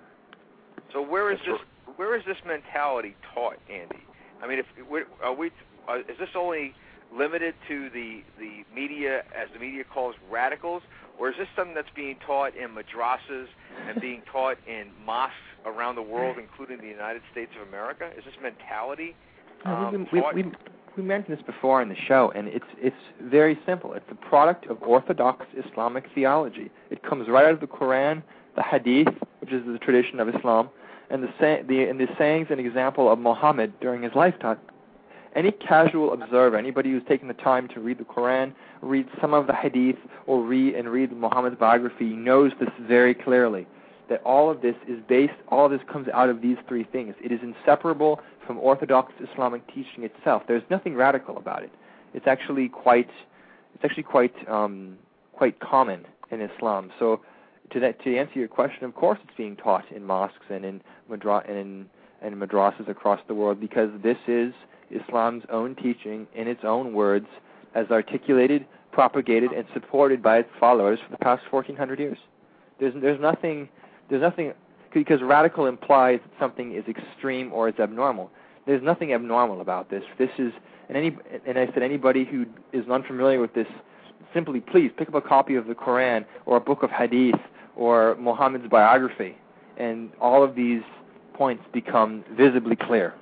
So where is this where is this mentality taught, Andy? I mean, if are we uh, is this only limited to the the media, as the media calls radicals? Or is this something that's being taught in madrasas and being taught in mosques around the world, including the United States of America? Is this mentality um, we, taught? We, we, we mentioned this before in the show, and it's it's very simple. It's a product of Orthodox Islamic theology. It comes right out of the Quran, the Hadith, which is the tradition of Islam, and the, say, the, and the sayings and example of Muhammad during his lifetime. Any casual observer, anybody who's taken the time to read the Quran, read some of the Hadith, or read and read Muhammad's biography, knows this very clearly, that all of this is based, all of this comes out of these three things. It is inseparable from Orthodox Islamic teaching itself. There's nothing radical about it. It's actually quite, it's actually quite, um, quite common in Islam. So, to that, to answer your question, of course, it's being taught in mosques and in madra- and in and madrasas across the world, because this is Islam's own teaching in its own words, as articulated, propagated, and supported by its followers for the past fourteen hundred years. There's there's nothing there's nothing because radical implies that something is extreme or it's abnormal. There's nothing abnormal about this. This is and any and I said anybody who is unfamiliar with this, simply please pick up a copy of the Quran or a book of Hadith or Muhammad's biography, and all of these points become visibly clear.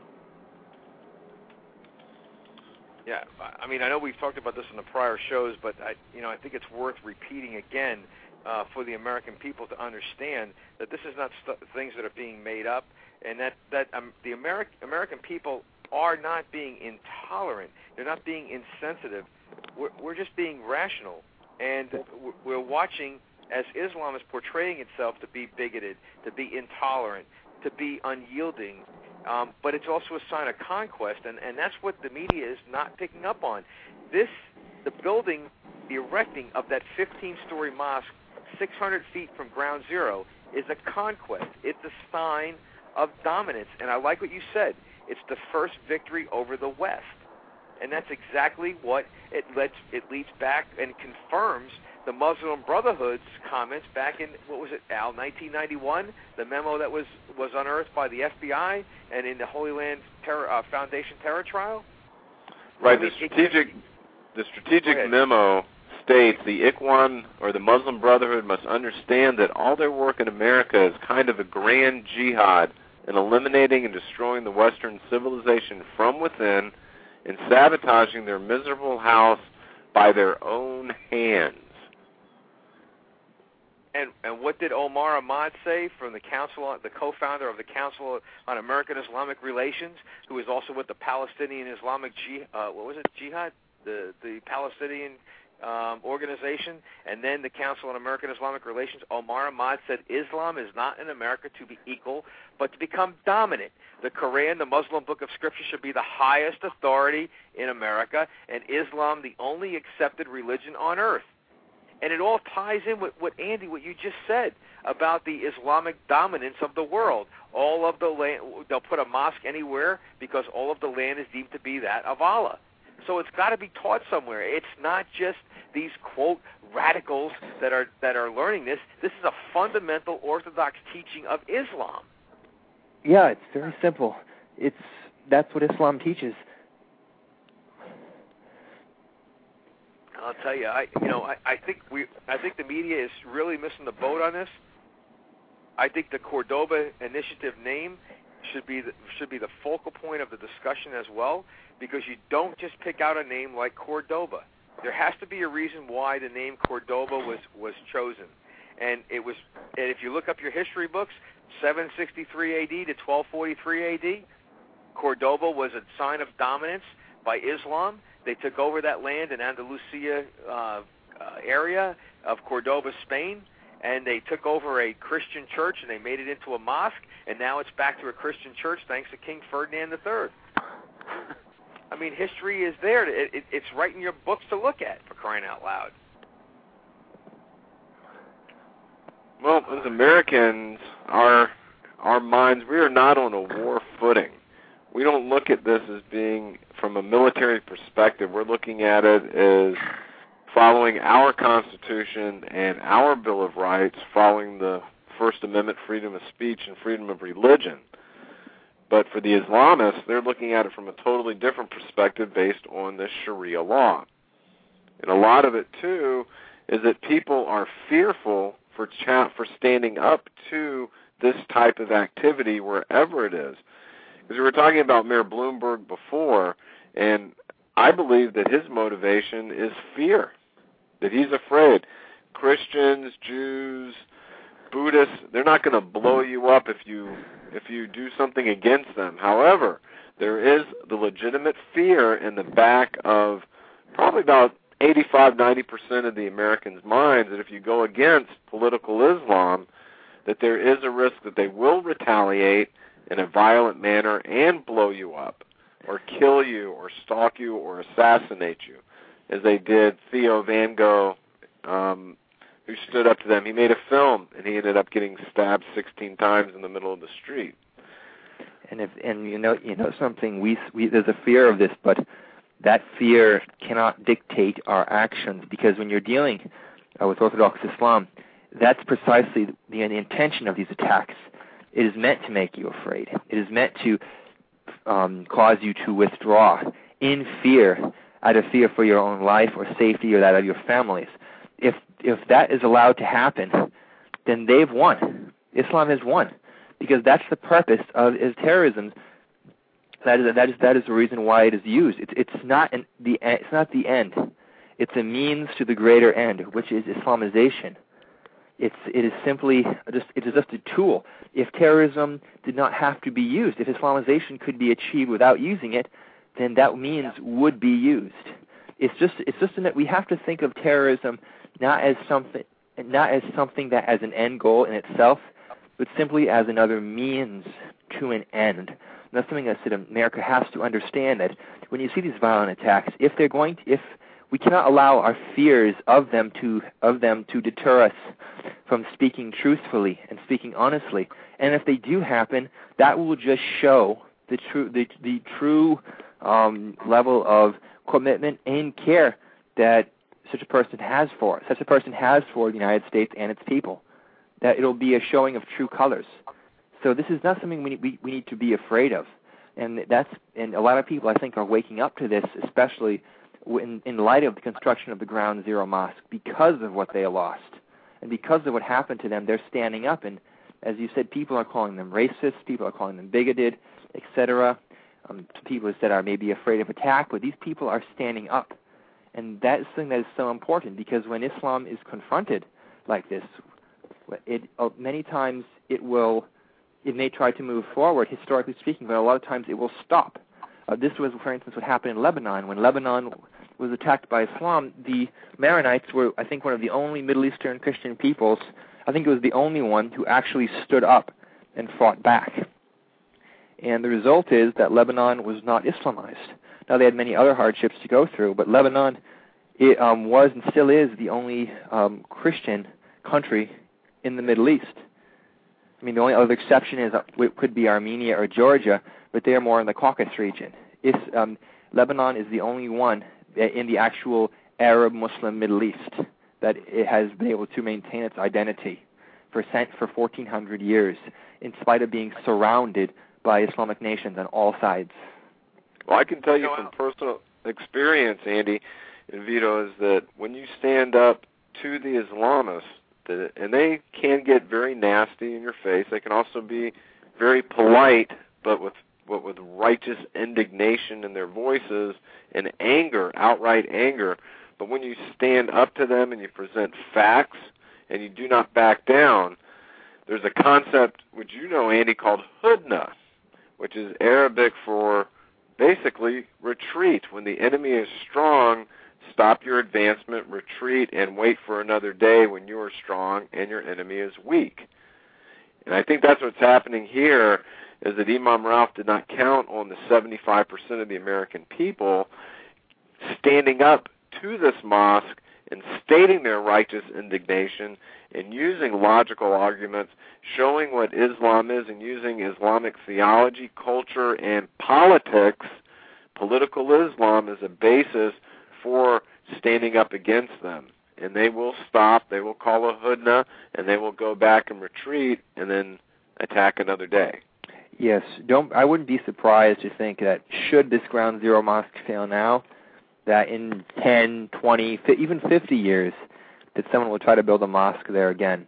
Yeah, I mean, I know we've talked about this in the prior shows, but I, you know, I think it's worth repeating again uh, for the American people to understand that this is not st- things that are being made up, and that that um, the American American people are not being intolerant. They're not being insensitive. We're, we're just being rational, and we're watching as Islam is portraying itself to be bigoted, to be intolerant, to be unyielding. Um, but it's also a sign of conquest, and, and that's what the media is not picking up on. This, the building, the erecting of that fifteen-story mosque, six hundred feet from ground zero, is a conquest. It's a sign of dominance, and I like what you said. It's the first victory over the West, and that's exactly what it lets. It leads back and confirms the Muslim Brotherhood's comments back in, what was it, Al, nineteen ninety-one, the memo that was, was unearthed by the F B I and in the Holy Land terror, uh, Foundation terror trial? Right, I mean, the strategic, it, the strategic memo states the Ikhwan, or the Muslim Brotherhood, must understand that all their work in America is kind of a grand jihad in eliminating and destroying the Western civilization from within and sabotaging their miserable house by their own hands. And and what did Omar Ahmad say from the council, the co-founder of the Council on American Islamic Relations, who is also with the Palestinian Islamic Jihad, uh, what was it, Jihad, the the Palestinian um, organization, and then the Council on American Islamic Relations, Omar Ahmad said Islam is not in America to be equal, but to become dominant. The Quran, the Muslim book of scripture, should be the highest authority in America, and Islam the only accepted religion on earth. And it all ties in with what, Andy, what you just said about the Islamic dominance of the world. All of the land, they'll put a mosque anywhere because all of the land is deemed to be that of Allah. So it's got to be taught somewhere. It's not just these, quote, radicals that are that are learning this. This is a fundamental orthodox teaching of Islam. Yeah, it's very simple. It's that's what Islam teaches. I'll tell you, I you know, I, I think we I think the media is really missing the boat on this. I think the Cordoba Initiative name should be the, should be the focal point of the discussion as well, because you don't just pick out a name like Cordoba. There has to be a reason why the name Cordoba was, was chosen. And it was, and if you look up your history books, seven sixty-three A D to twelve forty-three A D, Cordoba was a sign of dominance by Islam. They took over that land in Andalusia uh, uh, area of Cordoba, Spain, and they took over a Christian church and they made it into a mosque, and now it's back to a Christian church thanks to King Ferdinand the Third. I mean, history is there. It, it, it's right in your books to look at, for crying out loud. Well, as Americans, our our minds, we are not on a war footing. We don't look at this as being from a military perspective. We're looking at it as following our Constitution and our Bill of Rights, following the First Amendment, freedom of speech and freedom of religion. But for the Islamists, they're looking at it from a totally different perspective based on the Sharia law. And a lot of it, too, is that people are fearful for cha- for standing up to this type of activity wherever it is. Because we were talking about Mayor Bloomberg before, and I believe that his motivation is fear, that he's afraid. Christians, Jews, Buddhists, they're not going to blow you up if you if you do something against them. However, there is the legitimate fear in the back of probably about eighty-five, ninety percent of the Americans' minds that if you go against political Islam, that there is a risk that they will retaliate in a violent manner and blow you up or kill you or stalk you or assassinate you, as they did Theo Van Gogh, um, who stood up to them. He made a film, and he ended up getting stabbed sixteen times in the middle of the street. And if and you know you know something, we, we there's a fear of this, but that fear cannot dictate our actions, because when you're dealing uh, with Orthodox Islam, that's precisely the, the intention of these attacks. It is meant to make you afraid. It is meant to um, cause you to withdraw in fear, out of fear for your own life or safety or that of your families. If if that is allowed to happen, then they've won. Islam has won, because that's the purpose of is terrorism. That is that is that is the reason why it is used. It's it's not an, the it's not the end. It's a means to the greater end, which is Islamization. It's it is simply just it is just a tool. If terrorism did not have to be used, if Islamization could be achieved without using it, then that means would be used. It's just it's just that we have to think of terrorism not as something not as something that has an end goal in itself, but simply as another means to an end. And that's something that America has to understand, that when you see these violent attacks, if they're going to, if we cannot allow our fears of them to of them to deter us from speaking truthfully and speaking honestly. And if they do happen, that will just show the true the the true um, level of commitment and care that such a person has for such a person has for the United States and its people. That it'll be a showing of true colors. So this is not something we we, we need to be afraid of, and that's and a lot of people I think are waking up to this, especially in, in light of the construction of the Ground Zero Mosque, because of what they lost and because of what happened to them. They're standing up, and as you said, people are calling them racist, people are calling them bigoted, et cetera. Um, people that are maybe afraid of attack, but these people are standing up, and that is something that is so important, because when Islam is confronted like this, it uh, many times it will. It may try to move forward, historically speaking, but a lot of times it will stop. Uh, this was, for instance, what happened in Lebanon. When Lebanon was attacked by Islam, the Maronites were, I think, one of the only Middle Eastern Christian peoples, I think it was the only one, who actually stood up and fought back. And the result is that Lebanon was not Islamized. Now, they had many other hardships to go through, but Lebanon it, um, was and still is the only um, Christian country in the Middle East. I mean, the only other exception is uh, it could be Armenia or Georgia, but they are more in the Caucasus region. It's, um, Lebanon is the only one in the actual Arab Muslim Middle East that it has been able to maintain its identity for for fourteen hundred years, in spite of being surrounded by Islamic nations on all sides. Well, I can tell you from personal experience, Andy and Vito, is that when you stand up to the Islamists, and they can get very nasty in your face, they can also be very polite, but with but with righteous indignation in their voices and anger, outright anger. But when you stand up to them and you present facts and you do not back down, there's a concept which you know, Andy, called hudna, which is Arabic for basically retreat. When the enemy is strong, stop your advancement, retreat, and wait for another day when you are strong and your enemy is weak. And I think that's what's happening here, is that Imam Rauf did not count on the seventy-five percent of the American people standing up to this mosque and stating their righteous indignation and using logical arguments, showing what Islam is, and using Islamic theology, culture, and politics, political Islam, as a basis for standing up against them. And they will stop, they will call a hudna, and they will go back and retreat and then attack another day. Yes, don't. I wouldn't be surprised to think that should this Ground Zero mosque fail now, that in ten, twenty, even fifty years, that someone will try to build a mosque there again.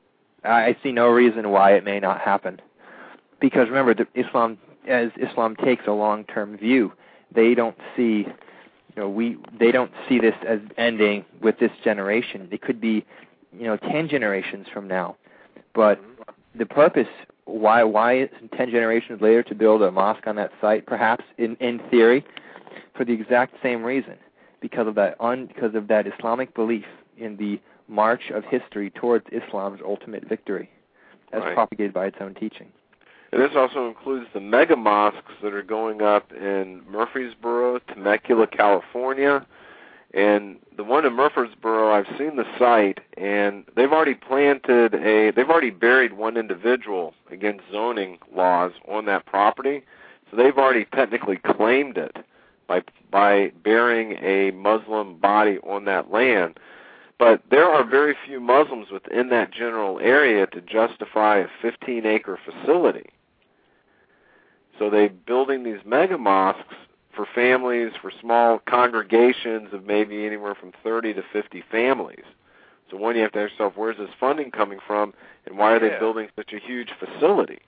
I see no reason why it may not happen. Because remember, the Islam, as Islam takes a long-term view, they don't see, you know, we they don't see this as ending with this generation. It could be, you know, ten generations from now. But the purpose, why why ten generations later to build a mosque on that site, perhaps in, in theory, for the exact same reason, because of that un, because of that Islamic belief in the march of history towards Islam's ultimate victory, as right. propagated by its own teaching. And this also includes the mega mosques that are going up in Murfreesboro, Temecula, California. And the one in Murfreesboro, I've seen the site, and they've already planted a, they've already buried one individual against zoning laws on that property. So they've already technically claimed it by by burying a Muslim body on that land. But there are very few Muslims within that general area to justify a fifteen-acre facility. So they're building these mega mosques for families, for small congregations of maybe anywhere from thirty to fifty families. So one, you have to ask yourself, where's this funding coming from, and why are they yeah. building such a huge facility?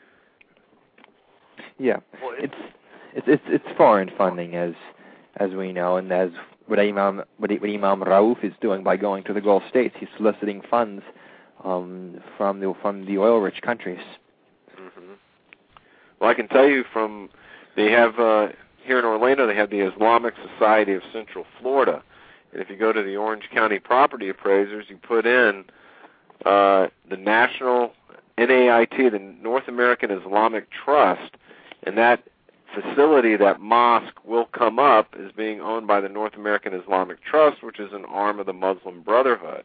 Yeah, well, it's, it's it's it's foreign funding, as as we know, and as what Imam what, what Imam Rauf is doing by going to the Gulf states. He's soliciting funds um, from the from the oil-rich countries. Mm-hmm. Well, I can tell you from they have. Uh, Here in Orlando, they have the Islamic Society of Central Florida. And if you go to the Orange County Property Appraisers, you put in uh, the National N A I T, the North American Islamic Trust, and that facility, that mosque, will come up as being owned by the North American Islamic Trust, which is an arm of the Muslim Brotherhood.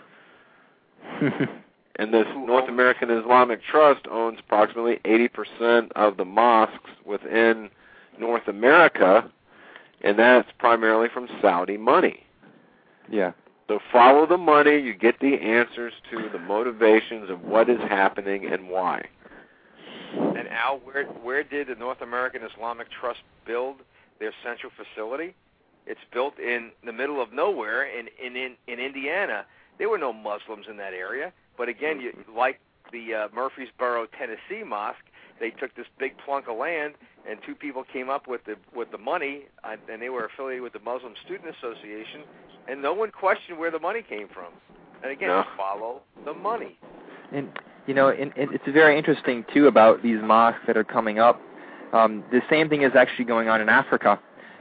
And this North American Islamic Trust owns approximately eighty percent of the mosques within North America, and that's primarily from Saudi money. Yeah. So follow the money, you get the answers to the motivations of what is happening and why. And Al, where where did the North American Islamic Trust build their central facility? It's built in the middle of nowhere in in in, in Indiana. There were no Muslims in that area, but again, you, like the uh, Murfreesboro, Tennessee mosque, they took this big plunk of land, and two people came up with the with the money, uh, and they were affiliated with the Muslim Student Association, and no one questioned where the money came from. And again, no. follow the money. And you know, and, and it's very interesting too about these mosques that are coming up. Um, the same thing is actually going on in Africa,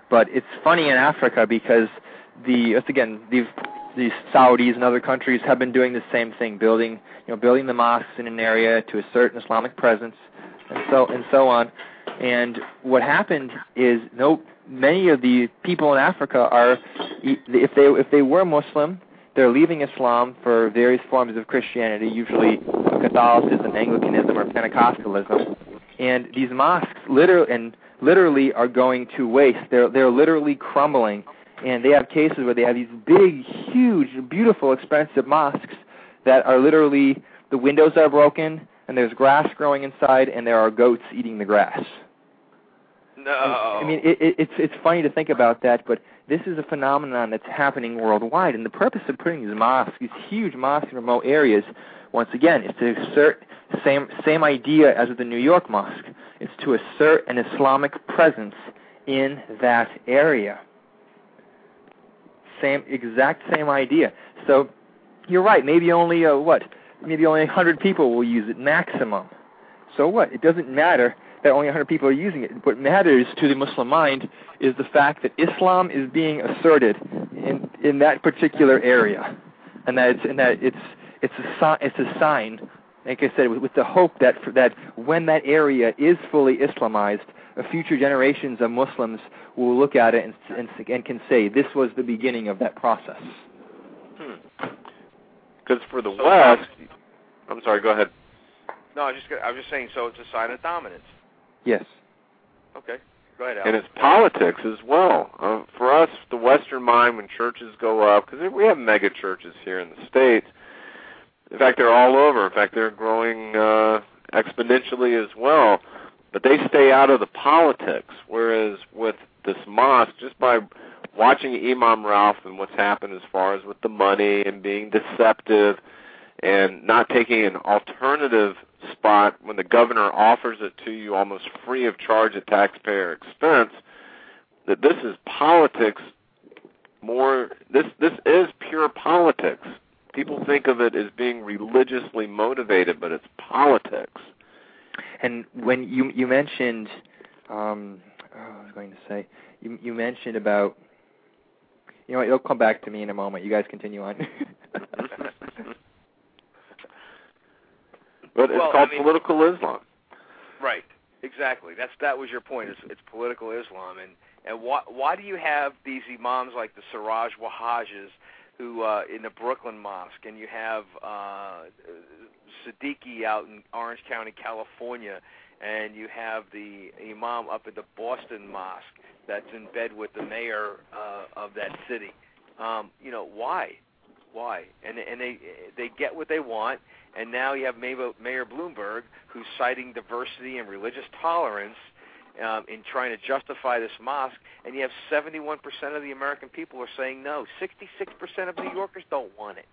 But it's funny in Africa because the once again these these Saudis and other countries have been doing the same thing, building you know building the mosques in an area to assert an Islamic presence, and so and so on. And what happened is no many of the people in Africa are if they if they were Muslim, they're leaving Islam for various forms of Christianity, usually Catholicism, Anglicanism, or Pentecostalism. And these mosques literally and literally are going to waste. They're they're literally crumbling. And they have cases where they have these big, huge, beautiful, expensive mosques that are literally, the windows are broken, and there's grass growing inside, and there are goats eating the grass. No. And, I mean, it, it, it's it's funny to think about that, but this is a phenomenon that's happening worldwide. And the purpose of putting these mosques, these huge mosques in remote areas, once again, is to assert the same, same idea as with the New York mosque. It's to assert an Islamic presence in that area. Same, exact same idea. So you're right. Maybe only uh, what? Maybe only one hundred people will use it maximum. So what? It doesn't matter that only one hundred people are using it. What matters to the Muslim mind is the fact that Islam is being asserted in in that particular area, and that it's and that it's it's a it's a sign. Like I said, with, with the hope that for, that when that area is fully Islamized, future generations of Muslims will look at it and, and, and can say this was the beginning of that process. Because hmm. for the so West, I'm sorry. Go ahead. No, I was just I was just saying. So it's a sign of dominance. Yes. Okay. Go ahead, Al. And it's politics as well. Uh, for us, the Western mind, when churches go up, because we have mega churches here in the States. In fact, they're all over. In fact, they're growing uh, exponentially as well. But they stay out of the politics, whereas with this mosque, just by watching Imam Ralph and what's happened as far as with the money and being deceptive and not taking an alternative spot when the governor offers it to you almost free of charge at taxpayer expense, that this is politics more, this, this is pure politics. People think of it as being religiously motivated, but it's politics. And when you you mentioned, um, oh, I was going to say, you you mentioned about, you know what, it'll come back to me in a moment. You guys continue on. But it's well, called I mean, political Islam. Right, exactly. That's that was your point. It's, it's political Islam, and and why why do you have these imams like the Siraj Wahajas, who uh, in the Brooklyn Mosque, and you have uh, Siddiqui out in Orange County, California, and you have the imam up at the Boston Mosque that's in bed with the mayor uh, of that city. Um, you know, why? Why? And and they they get what they want, and now you have Mayor, Mayor Bloomberg who's citing diversity and religious tolerance um, in trying to justify this mosque, and you have seventy-one percent of the American people are saying no. sixty-six percent of New Yorkers don't want it.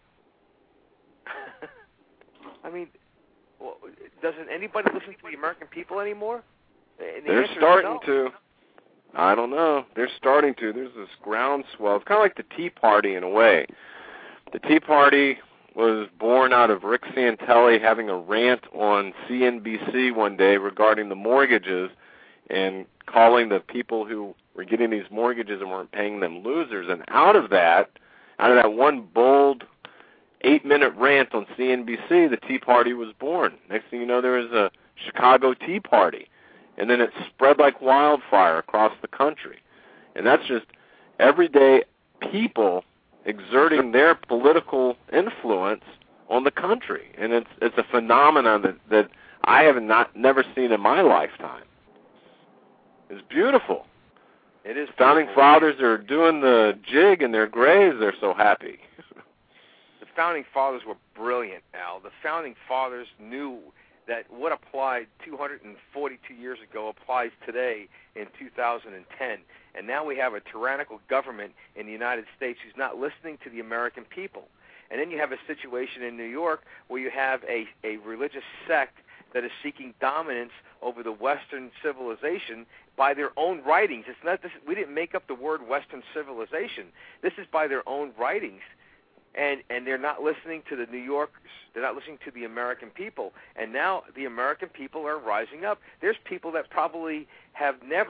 I mean, well, doesn't anybody listen to the American people anymore? The They're starting no. to. I don't know. They're starting to. There's this groundswell. It's kind of like the Tea Party in a way. The Tea Party was born out of Rick Santelli having a rant on C N B C one day regarding the mortgages and calling the people who were getting these mortgages and weren't paying them losers. And out of that, out of that one bold eight-minute rant on C N B C, the Tea Party was born. Next thing you know, there was a Chicago Tea Party. And then it spread like wildfire across the country. And that's just everyday people exerting their political influence on the country. And it's it's a phenomenon that, that I have not never seen in my lifetime. It's beautiful. It is. Founding beautiful. fathers are doing the jig in their graves. They're so happy. The founding fathers were brilliant, Al. The founding fathers knew that what applied two hundred forty-two years ago applies today in two thousand ten. And now we have a tyrannical government in the United States who's not listening to the American people. And then you have a situation in New York where you have a, a religious sect that is seeking dominance over the Western civilization by their own writings. It's not this, we didn't make up the word Western civilization. This is by their own writings. And and they're not listening to the New Yorkers. They're not listening to the American people. And now the American people are rising up. There's people that probably have never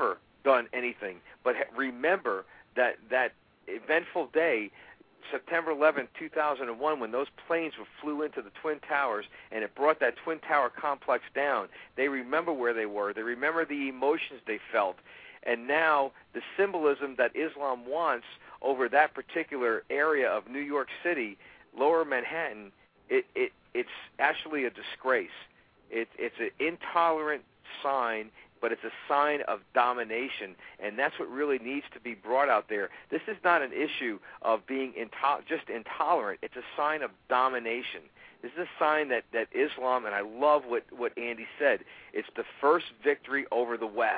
done anything. But remember that that eventful day, September eleventh, two thousand one, when those planes flew into the Twin Towers and it brought that Twin Tower complex down. They remember where they were. They remember the emotions they felt. And now the symbolism that Islam wants over that particular area of New York City, Lower Manhattan, it, it it's actually a disgrace. It, it's an intolerant sign, but it's a sign of domination, and that's what really needs to be brought out there. This is not an issue of being into- just intolerant. It's a sign of domination. This is a sign that, that Islam, and I love what, what Andy said, it's the first victory over the West.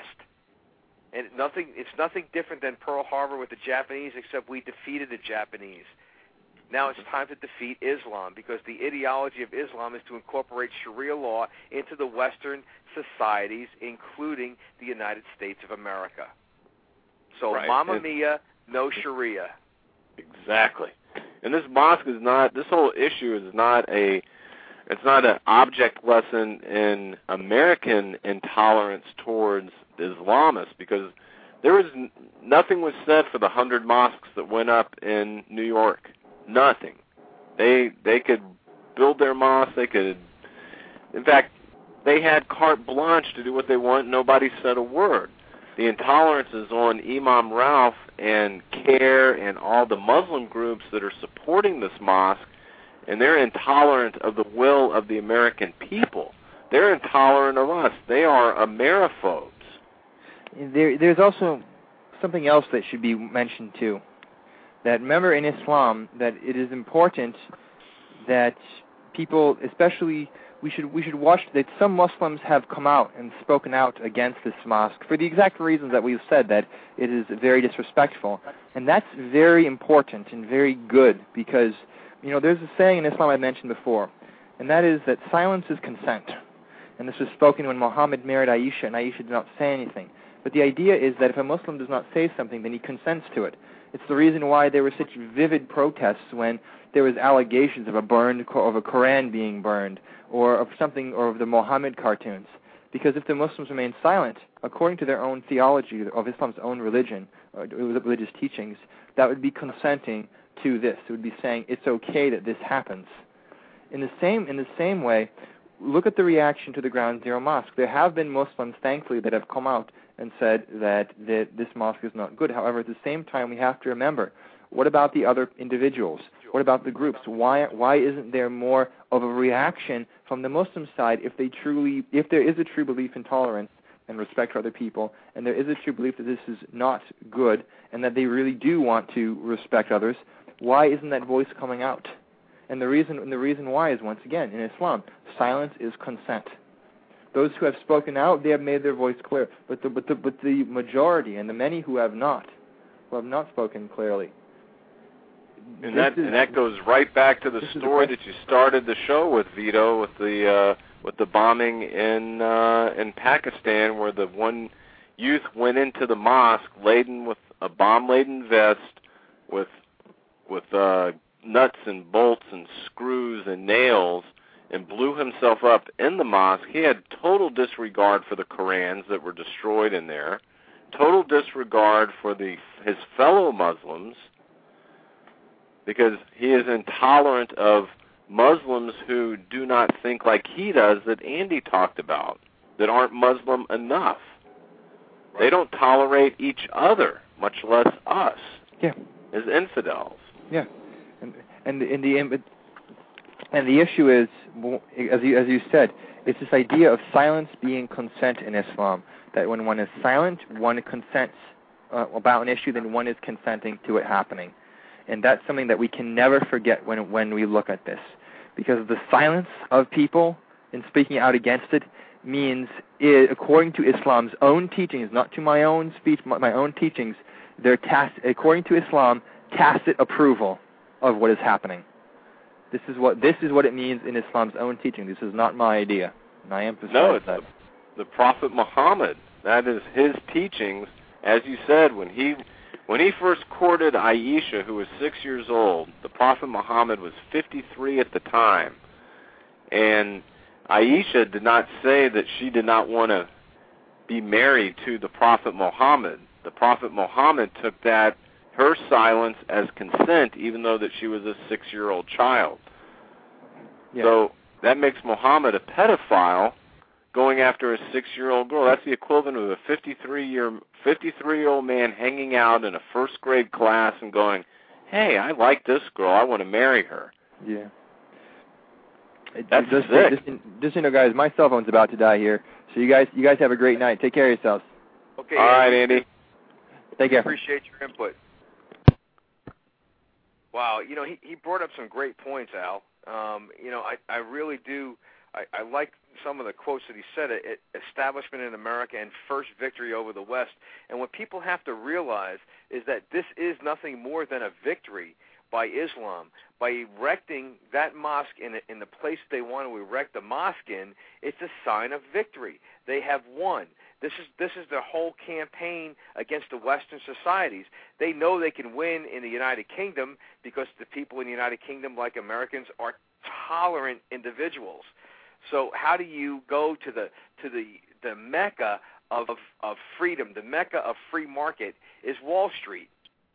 And nothing, it's nothing different than Pearl Harbor with the Japanese, except we defeated the Japanese. Now it's time to defeat Islam, because the ideology of Islam is to incorporate Sharia law into the Western societies, including the United States of America. So, right. Mamma and Mia, no Sharia. Exactly. And this mosque is not, this whole issue is not a, it's not an object lesson in American intolerance towards the Islamists, because there was n- nothing was said for the hundred mosques that went up in New York. Nothing. They they could build their mosque. They could, in fact, they had carte blanche to do what they want. Nobody said a word. The intolerance is on Imam Rauf and CARE and all the Muslim groups that are supporting this mosque, and they're intolerant of the will of the American people. They're intolerant of us. They are Ameriphobes. There, there's also something else that should be mentioned too. That remember in Islam that it is important that people, especially we should we should watch that some Muslims have come out and spoken out against this mosque for the exact reasons that we've said, that it is very disrespectful, and that's very important and very good, because you know there's a saying in Islam I mentioned before, and that is that silence is consent. And this was spoken when Muhammad married Aisha, and Aisha did not say anything. But the idea is that if a Muslim does not say something, then he consents to it. It's the reason why there were such vivid protests when there was allegations of a burned of a Quran being burned, or of something, or of the Muhammad cartoons. Because if the Muslims remain silent, according to their own theology of Islam's own religion, or religious teachings, that would be consenting to this. It would be saying it's okay that this happens. In the same in the same way, look at the reaction to the Ground Zero Mosque. There have been Muslims, thankfully, that have come out and said that, that this mosque is not good. However, at the same time, we have to remember, what about the other individuals? What about the groups? Why why isn't there more of a reaction from the Muslim side if they truly, if there is a true belief in tolerance and respect for other people, and there is a true belief that this is not good, and that they really do want to respect others? Why isn't that voice coming out? And the reason and the reason why is, once again, in Islam, silence is consent. Those who have spoken out, they have made their voice clear. But the but the but the majority and the many who have not, who have not spoken clearly. And that is, and that goes right back to the story that you started the show with, Vito, with the uh, with the bombing in uh, in Pakistan, where the one youth went into the mosque laden with a bomb-laden vest, with with uh, nuts and bolts and screws and nails, and blew himself up in the mosque. He had total disregard for the Qurans that were destroyed in there, total disregard for the his fellow Muslims, because he is intolerant of Muslims who do not think like he does, that Andy talked about, that aren't Muslim enough. Right. They don't tolerate each other, much less us, yeah, as infidels. Yeah, and and in the and the issue is, as you as you said, it's this idea of silence being consent in Islam. That when one is silent, one consents uh, about an issue, then one is consenting to it happening. And that's something that we can never forget when when we look at this. Because the silence of people in speaking out against it means, it, according to Islam's own teachings, not to my own speech, my own teachings, they're tac- according to Islam, tacit approval of what is happening. This is what this is what it means in Islam's own teaching. This is not my idea. And I emphasize no, it's that. The, the Prophet Muhammad. That is his teachings. As you said, when he when he first courted Aisha, who was six years old, the Prophet Muhammad was fifty-three at the time. And Aisha did not say that she did not want to be married to the Prophet Muhammad. The Prophet Muhammad took that, her silence, as consent, even though that she was a six-year-old child. Yeah. So that makes Muhammad a pedophile going after a six-year-old girl. That's the equivalent of a fifty-three-year, fifty-three-year-old man hanging out in a first-grade class and going, hey, I like this girl. I want to marry her. Yeah. That's just, sick. Just, just so you know, guys, my cell phone's about to die here. So you guys, you guys have a great night. Take care of yourselves. Okay. All right, Andy. I Take care. appreciate your input. Wow, you know, he, he brought up some great points, Al. Um, you know, I, I really do. I, I like some of the quotes that he said, it, establishment in America and first victory over the West. And what people have to realize is that this is nothing more than a victory by Islam. By erecting that mosque in, in the place they want to erect the mosque in, it's a sign of victory. They have won. This is this is their whole campaign against the Western societies. They know they can win in the United Kingdom because the people in the United Kingdom, like Americans, are tolerant individuals. So how do you go to the to the the mecca of of freedom? The mecca of free market is Wall Street.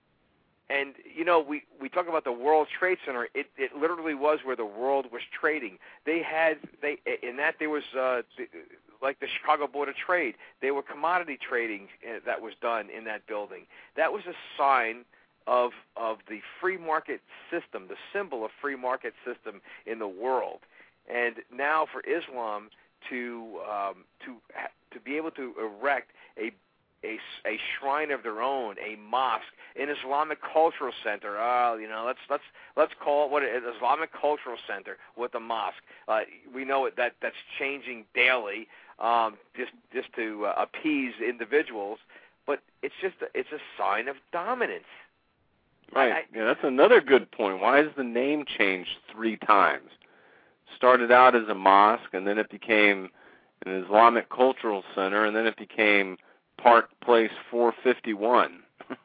And, you know, we, we talk about the World Trade Center. It, it literally was where the world was trading. They had, they in that there was, uh, the, like the Chicago Board of Trade, there were commodity trading that was done in that building. That was a sign of of the free market system, the symbol of free market system in the world. And now for Islam to um, to to be able to erect a A, a shrine of their own, a mosque, an Islamic cultural center. Uh, you know, let's let's let's call it what it is, Islamic cultural center with a mosque. Uh, we know it, that that's changing daily, um, just just to uh, appease individuals. But it's just a, it's a sign of dominance. Right. I, yeah, that's another good point. Why is the name changed three times? Started out as a mosque, and then it became an Islamic cultural center, and then it became Park Place four fifty-one.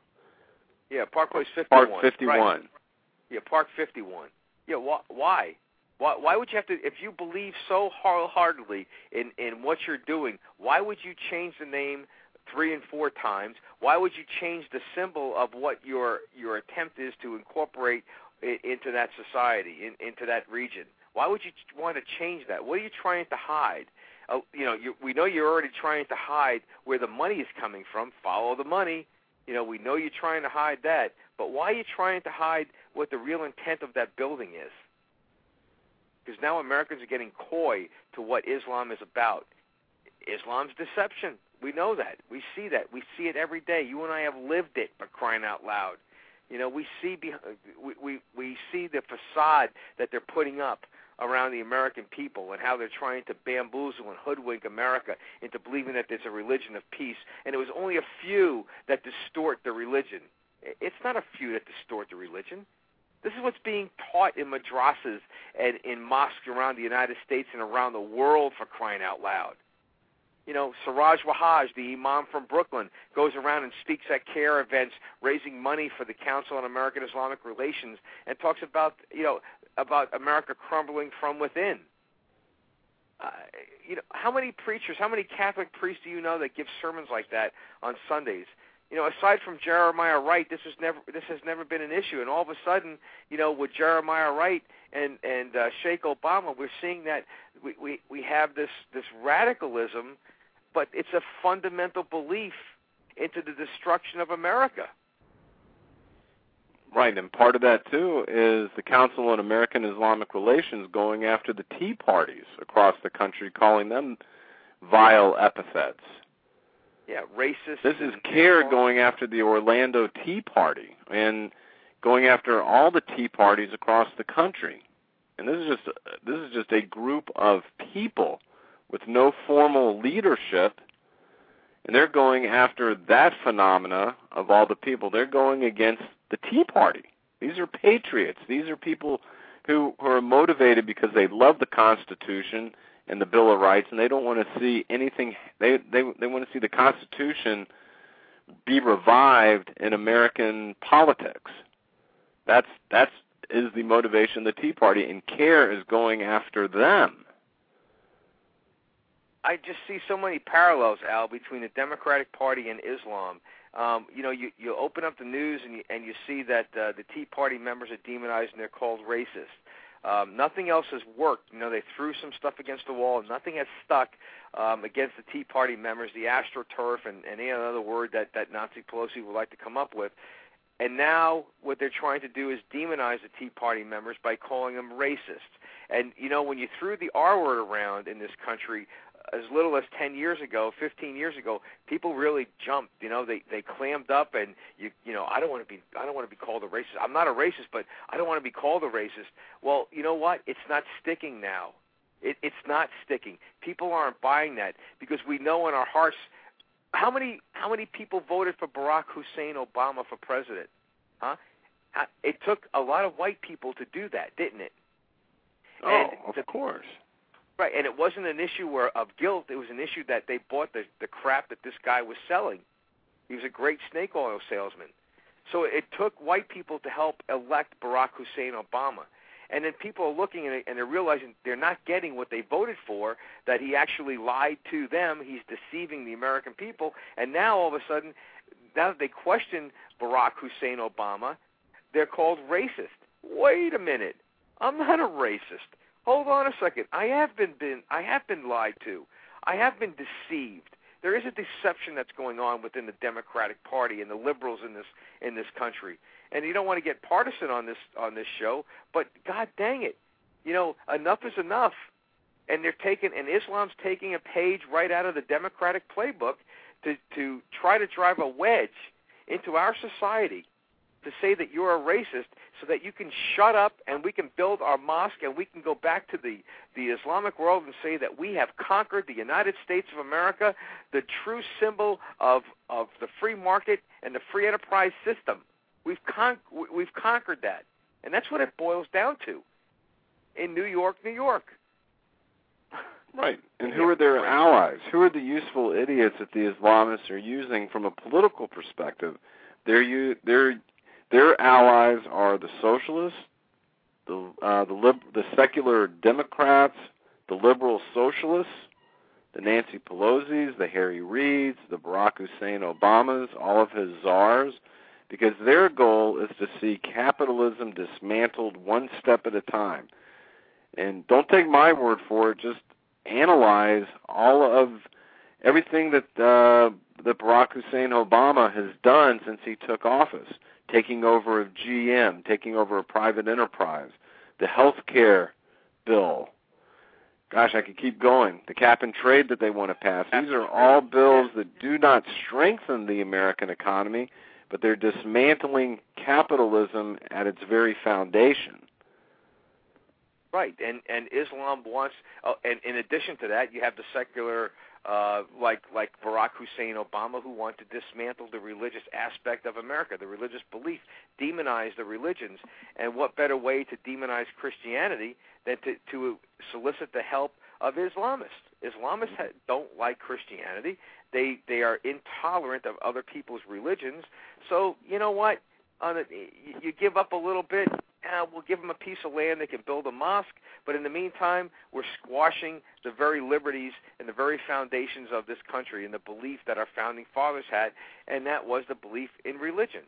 Yeah, Park Place fifty-one. Park fifty-one. Right. Yeah, Park fifty-one. Yeah, wh- why? Why? Why would you have to? If you believe so wholeheartedly in in what you're doing, why would you change the name three and four times? Why would you change the symbol of what your your attempt is to incorporate it into that society, in, into that region? Why would you want to change that? What are you trying to hide? Uh, you know, you, we know you're already trying to hide where the money is coming from. Follow the money. You know, we know you're trying to hide that. But why are you trying to hide what the real intent of that building is? Because now Americans are getting coy to what Islam is about. Islam's deception. We know that. We see that. We see it every day. You and I have lived it, for crying out loud. You know, we see we we we see the facade that they're putting up around the American people and how they're trying to bamboozle and hoodwink America into believing that there's a religion of peace. And it was only a few that distort the religion. It's not a few that distort the religion. This is what's being taught in madrasas and in mosques around the United States and around the world, for crying out loud. You know, Siraj Wahhaj, the imam from Brooklyn, goes around and speaks at CARE events, raising money for the Council on American Islamic Relations, and talks about, you know, about America crumbling from within. Uh, you know, how many preachers, how many Catholic priests do you know that give sermons like that on Sundays? You know, aside from Jeremiah Wright, this was never this has never been an issue. And all of a sudden, you know, with Jeremiah Wright and and uh, Sheikh Obama, we're seeing that we, we we have this this radicalism, but it's a fundamental belief into the destruction of America. Right, and part of that, too, is the Council on American Islamic Relations going after the Tea Parties across the country, calling them vile epithets. Yeah, racist. This is CARE going after the Orlando Tea Party and going after all the Tea Parties across the country. And this is just this is just a group of people with no formal leadership, and they're going after that phenomena of all the people. They're going against the Tea Party. These are patriots. These are people who, who are motivated because they love the Constitution and the Bill of Rights, and they don't want to see anything. They they they want to see the Constitution be revived in American politics. That's that's is the motivation of the Tea Party, and CARE is going after them. I just see so many parallels, Al, between the Democratic Party and Islam. Um, you know, you, you open up the news and you, and you see that uh, the Tea Party members are demonized and they're called racist. Um, nothing else has worked. You know, they threw some stuff against the wall, and nothing has stuck um, against the Tea Party members, the AstroTurf, and, and any other word that, that Nancy Pelosi would like to come up with. And now what they're trying to do is demonize the Tea Party members by calling them racist. And, you know, when you threw the R word around in this country as little as ten years ago, fifteen years ago, people really jumped. You know, they they clammed up, and you you know, I don't want to be I don't want to be called a racist. I'm not a racist, but I don't want to be called a racist. Well, you know what? It's not sticking now. It, it's not sticking. People aren't buying that because we know in our hearts how many how many people voted for Barack Hussein Obama for president, huh? It took a lot of white people to do that, didn't it? Oh, and of the, course. Right, and it wasn't an issue where, of guilt. It was an issue that they bought the, the crap that this guy was selling. He was a great snake oil salesman. So it took white people to help elect Barack Hussein Obama. And then people are looking at it, and they're realizing they're not getting what they voted for, that he actually lied to them. He's deceiving the American people. And now, all of a sudden, now that they question Barack Hussein Obama, they're called racist. Wait a minute. I'm not a racist. Hold on a second. I have been, been I have been lied to. I have been deceived. There is a deception that's going on within the Democratic Party and the liberals in this in this country. And you don't want to get partisan on this on this show, but God dang it, you know, enough is enough. And they're taking and Islam's taking a page right out of the Democratic playbook to to try to drive a wedge into our society, to say that you're a racist so that you can shut up and we can build our mosque and we can go back to the, the Islamic world and say that we have conquered the United States of America, the true symbol of, of the free market and the free enterprise system. We've, con- we've conquered that. And that's what it boils down to in New York, New York. Right. And who are their allies? Who are the useful idiots that the Islamists are using from a political perspective? They're, u- they're Their allies are the socialists, the uh, the, lib- the secular Democrats, the liberal socialists, the Nancy Pelosi's, the Harry Reids, the Barack Hussein Obamas, all of his czars, because their goal is to see capitalism dismantled one step at a time. And don't take my word for it. Just analyze all of everything that uh, that Barack Hussein Obama has done since he took office. Taking over of G M, taking over a private enterprise, the health care bill. Gosh, I could keep going. The cap and trade that they want to pass. These are all bills that do not strengthen the American economy, but they're dismantling capitalism at its very foundation. Right, and, and Islam wants, oh, and in addition to that, you have the secular Uh, like like Barack Hussein Obama, who want to dismantle the religious aspect of America, the religious belief, demonize the religions. And what better way to demonize Christianity than to, to solicit the help of Islamists? Islamists ha- don't like Christianity. They they are intolerant of other people's religions. So you know what? On a, you, you give up a little bit. Uh, we'll give them a piece of land. They can build a mosque. But in the meantime, we're squashing the very liberties and the very foundations of this country and the belief that our founding fathers had, and that was the belief in religion.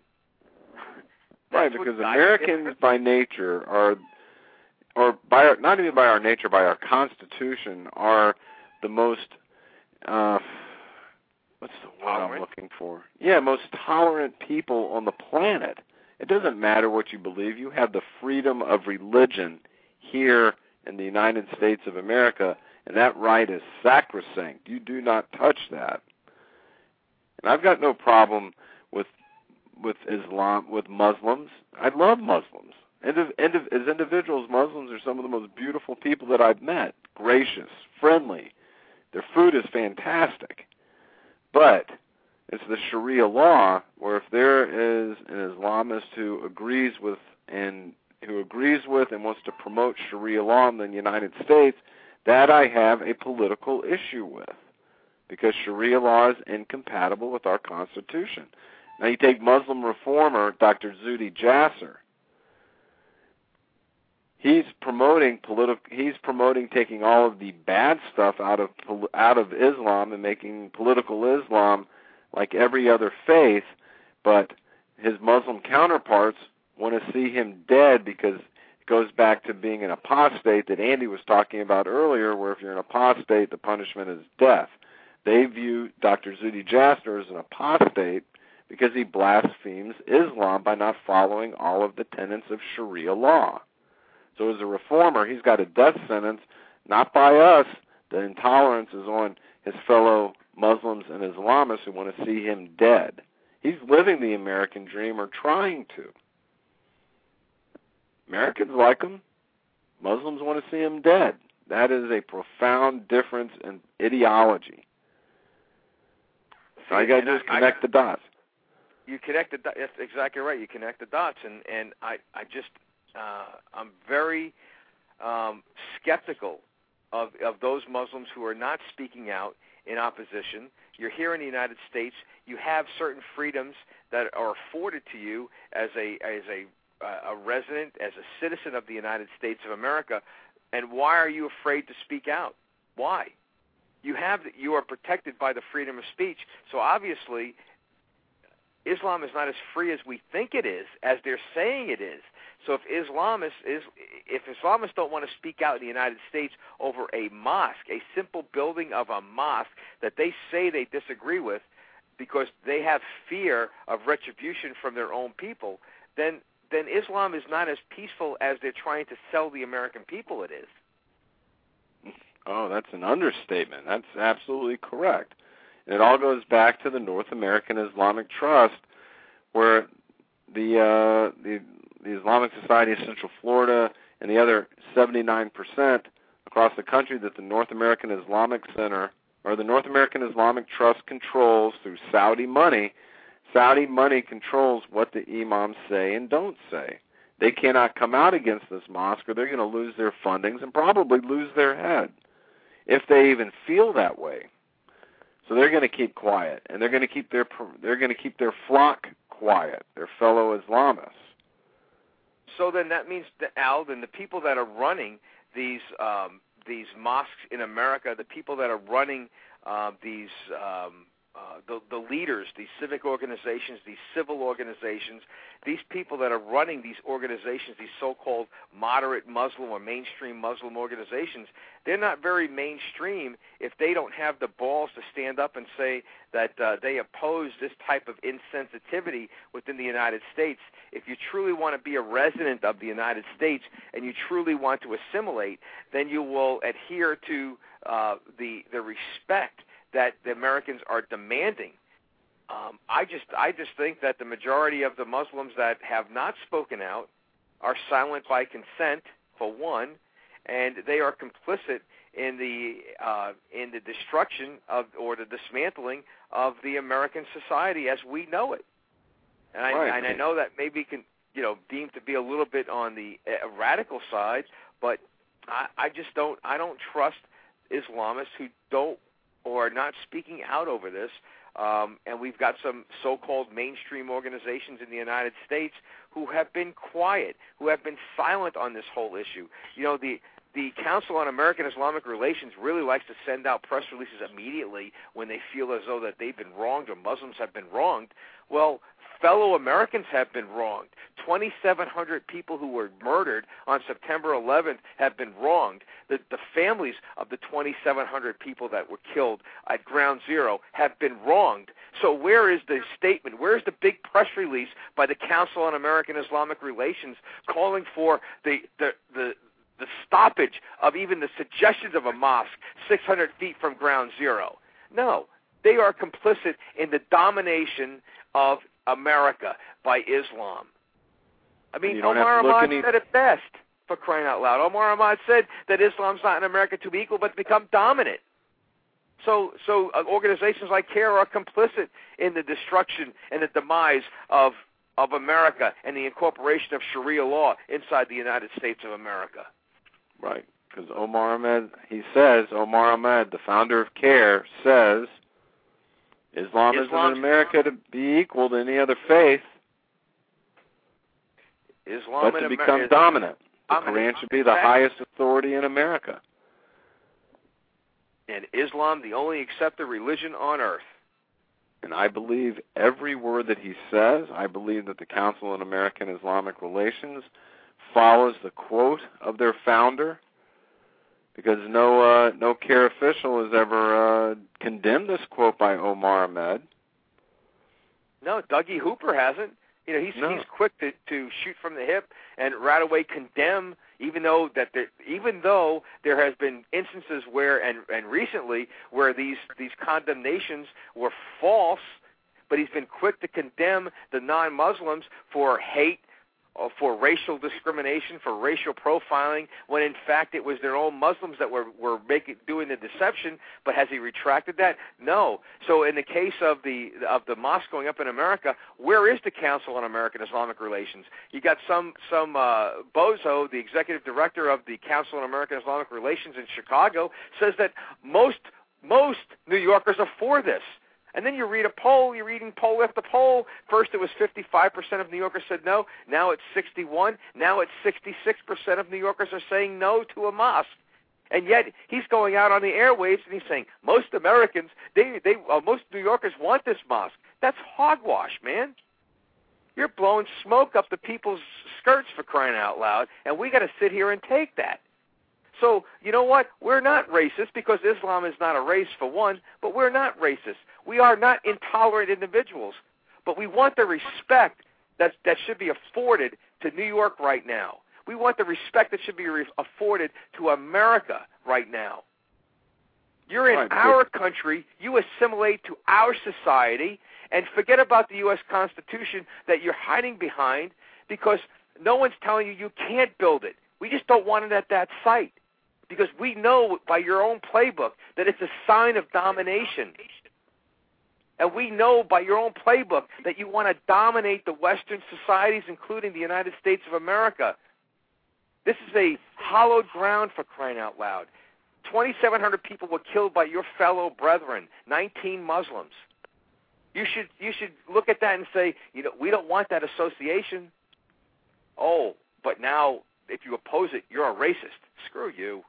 Right, because Americans by nature are, or by our, not even by our nature, by our Constitution, are the most, uh, what's the word tolerant? I'm looking for? Yeah, most tolerant people on the planet. It doesn't matter what you believe. You have the freedom of religion here in the United States of America, and that right is sacrosanct. You do not touch that. And I've got no problem with with Islam, with Muslims. I love Muslims. And as individuals, Muslims are some of the most beautiful people that I've met. Gracious, friendly. Their food is fantastic. But it's the Sharia law where if there is an Islamist who agrees with and who agrees with and wants to promote Sharia law in the United States, that I have a political issue with, because Sharia law is incompatible with our Constitution. Now you take Muslim reformer Doctor Zuhdi Jasser. he's promoting political. He's promoting taking all of the bad stuff out of out of Islam and making political Islam like every other faith. But his Muslim counterparts want to see him dead because it goes back to being an apostate that Andy was talking about earlier, where if you're an apostate, the punishment is death. They view Doctor Zuhdi Jasser as an apostate because he blasphemes Islam by not following all of the tenets of Sharia law. So as a reformer, he's got a death sentence, not by us. The intolerance is on his fellow Muslims and Islamists who want to see him dead. He's living the American dream, or trying to. Americans like him. Muslims want to see him dead. That is a profound difference in ideology. So all you got to do is connect I, the dots. You connect the dots. That's exactly right. You connect the dots, and and I I just uh, I'm very um, skeptical of of those Muslims who are not speaking out in opposition. You're here in the United States. You have certain freedoms that are afforded to you as a as a a resident, as a citizen of the United States of America. And why are you afraid to speak out? Why? You have you are protected by the freedom of speech. So obviously, Islam is not as free as we think it is, as they're saying it is. So if Islamists is if Islamists don't want to speak out in the United States over a mosque, a simple building of a mosque that they say they disagree with, because they have fear of retribution from their own people, then then Islam is not as peaceful as they're trying to sell the American people it is. Oh, that's an understatement. That's absolutely correct. And it all goes back to the North American Islamic Trust, where the uh, the, the Islamic Society of Central Florida and the other seventy-nine percent across the country that the North American Islamic Center or the North American Islamic Trust controls through Saudi money. Saudi money controls what the imams say and don't say. They cannot come out against this mosque, or they're going to lose their fundings and probably lose their head, if they even feel that way. So they're going to keep quiet, and they're going to keep their they're going to keep their flock quiet, their fellow Islamists. So then that means that, Al, then the people that are running these um, these mosques in America, the people that are running uh, these um, Uh, the, the leaders, these civic organizations, these civil organizations, these people that are running these organizations, these so-called moderate Muslim or mainstream Muslim organizations, they're not very mainstream if they don't have the balls to stand up and say that uh, they oppose this type of insensitivity within the United States. If you truly want to be a resident of the United States and you truly want to assimilate, then you will adhere to uh, the the respect that the Americans are demanding. Um, I just I just think that the majority of the Muslims that have not spoken out are silent by consent, for one, and they are complicit in the uh, in the destruction of or the dismantling of the American society as we know it. And I, right. and I know that maybe can you know deemed to be a little bit on the uh, radical side, but I, I just don't I don't trust Islamists who don't or are not speaking out over this. Um, and we've got some so-called mainstream organizations in the United States who have been quiet, who have been silent on this whole issue. You know, the the Council on American Islamic Relations really likes to send out press releases immediately when they feel as though that they've been wronged or Muslims have been wronged. Well, fellow Americans have been wronged. twenty-seven hundred people who were murdered on September eleventh have been wronged. The, the families of the twenty-seven hundred people that were killed at Ground Zero have been wronged. So where is the statement? Where is the big press release by the Council on American Islamic Relations calling for the the the, the stoppage of even the suggestions of a mosque six hundred feet from Ground Zero? No, they are complicit in the domination of America by Islam. I mean, Omar Ahmad any... said it best, for crying out loud. Omar Ahmad said that Islam's not in America to be equal, but to become dominant. So so uh, organizations like CAIR are complicit in the destruction and the demise of, of America and the incorporation of Sharia law inside the United States of America. Right, because Omar Ahmad, he says, Omar Ahmad, the founder of CAIR, says, Islam isn't in America to be equal to any other faith, Islam but to in become Amer- dominant. The Quran should be the highest authority in America. And Islam the only accepted religion on earth. And I believe every word that he says. I believe that the Council on American Islamic Relations follows the quote of their founder, because no uh, no C A R E official has ever uh, condemned this quote by Omar Ahmed. No, Dougie Hooper hasn't. You know, he's no. he's quick to, to shoot from the hip and right away condemn, even though that there, even though there has been instances where and and recently where these these condemnations were false, but he's been quick to condemn the non-Muslims for hate, or for racial discrimination, for racial profiling, when in fact it was their own Muslims that were, were making, doing the deception. But has he retracted that? No. So in the case of the of the mosque going up in America, where is the Council on American Islamic Relations? You got some some uh, bozo, the executive director of the Council on American Islamic Relations in Chicago, says that most most New Yorkers are for this. And then you read a poll, you're reading poll after poll. First it was fifty-five percent of New Yorkers said no. Now it's sixty-one. Now it's sixty-six percent of New Yorkers are saying no to a mosque. And yet he's going out on the airwaves and he's saying most Americans, they, they, uh, most New Yorkers want this mosque. That's hogwash, man. You're blowing smoke up the people's skirts, for crying out loud, and we got to sit here and take that. So, you know what? We're not racist, because Islam is not a race, for one, but we're not racist. We are not intolerant individuals, but we want the respect that, that should be afforded to New York right now. We want the respect that should be re- afforded to America right now. You're in right, our country. You assimilate to our society, and forget about the U S Constitution that you're hiding behind, because no one's telling you you can't build it. We just don't want it at that site, because we know by your own playbook that it's a sign of domination. And we know by your own playbook that you want to dominate the Western societies, including the United States of America. This is a hallowed ground, for crying out loud. twenty-seven hundred people were killed by your fellow brethren, nineteen Muslims. You should you should look at that and say, you know, we don't want that association. Oh, but now if you oppose it, you're a racist. Screw you.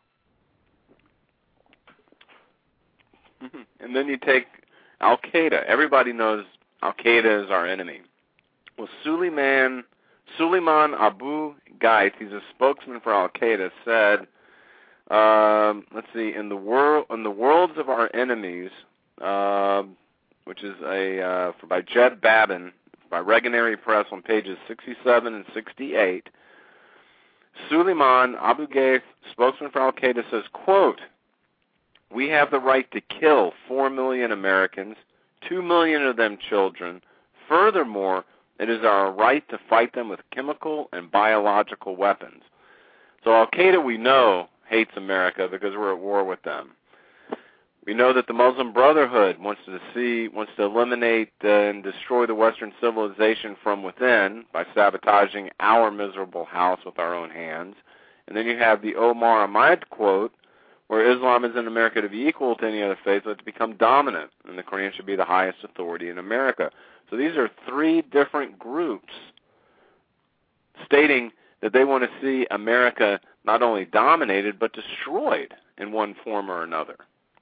And then you take Al-Qaeda. Everybody knows Al-Qaeda is our enemy. Well, Suleiman, Suleiman Abu Ghait, he's a spokesman for Al-Qaeda, said, um, let's see, in the world, in the worlds of our enemies, uh, which is a uh, for, by Jed Babin, by Reganary Press on pages sixty-seven and sixty-eight, Suleiman Abu Ghait, spokesman for Al-Qaeda, says, quote, "We have the right to kill four million Americans, two million of them children. Furthermore, it is our right to fight them with chemical and biological weapons." So Al-Qaeda, we know, hates America because we're at war with them. We know that the Muslim Brotherhood wants to see, wants to eliminate uh, and destroy the Western civilization from within by sabotaging our miserable house with our own hands. And then you have the Omar Ahmed quote, where Islam is in America to be equal to any other faith, but to become dominant, and the Quran should be the highest authority in America. So these are three different groups stating that they want to see America not only dominated, but destroyed in one form or another.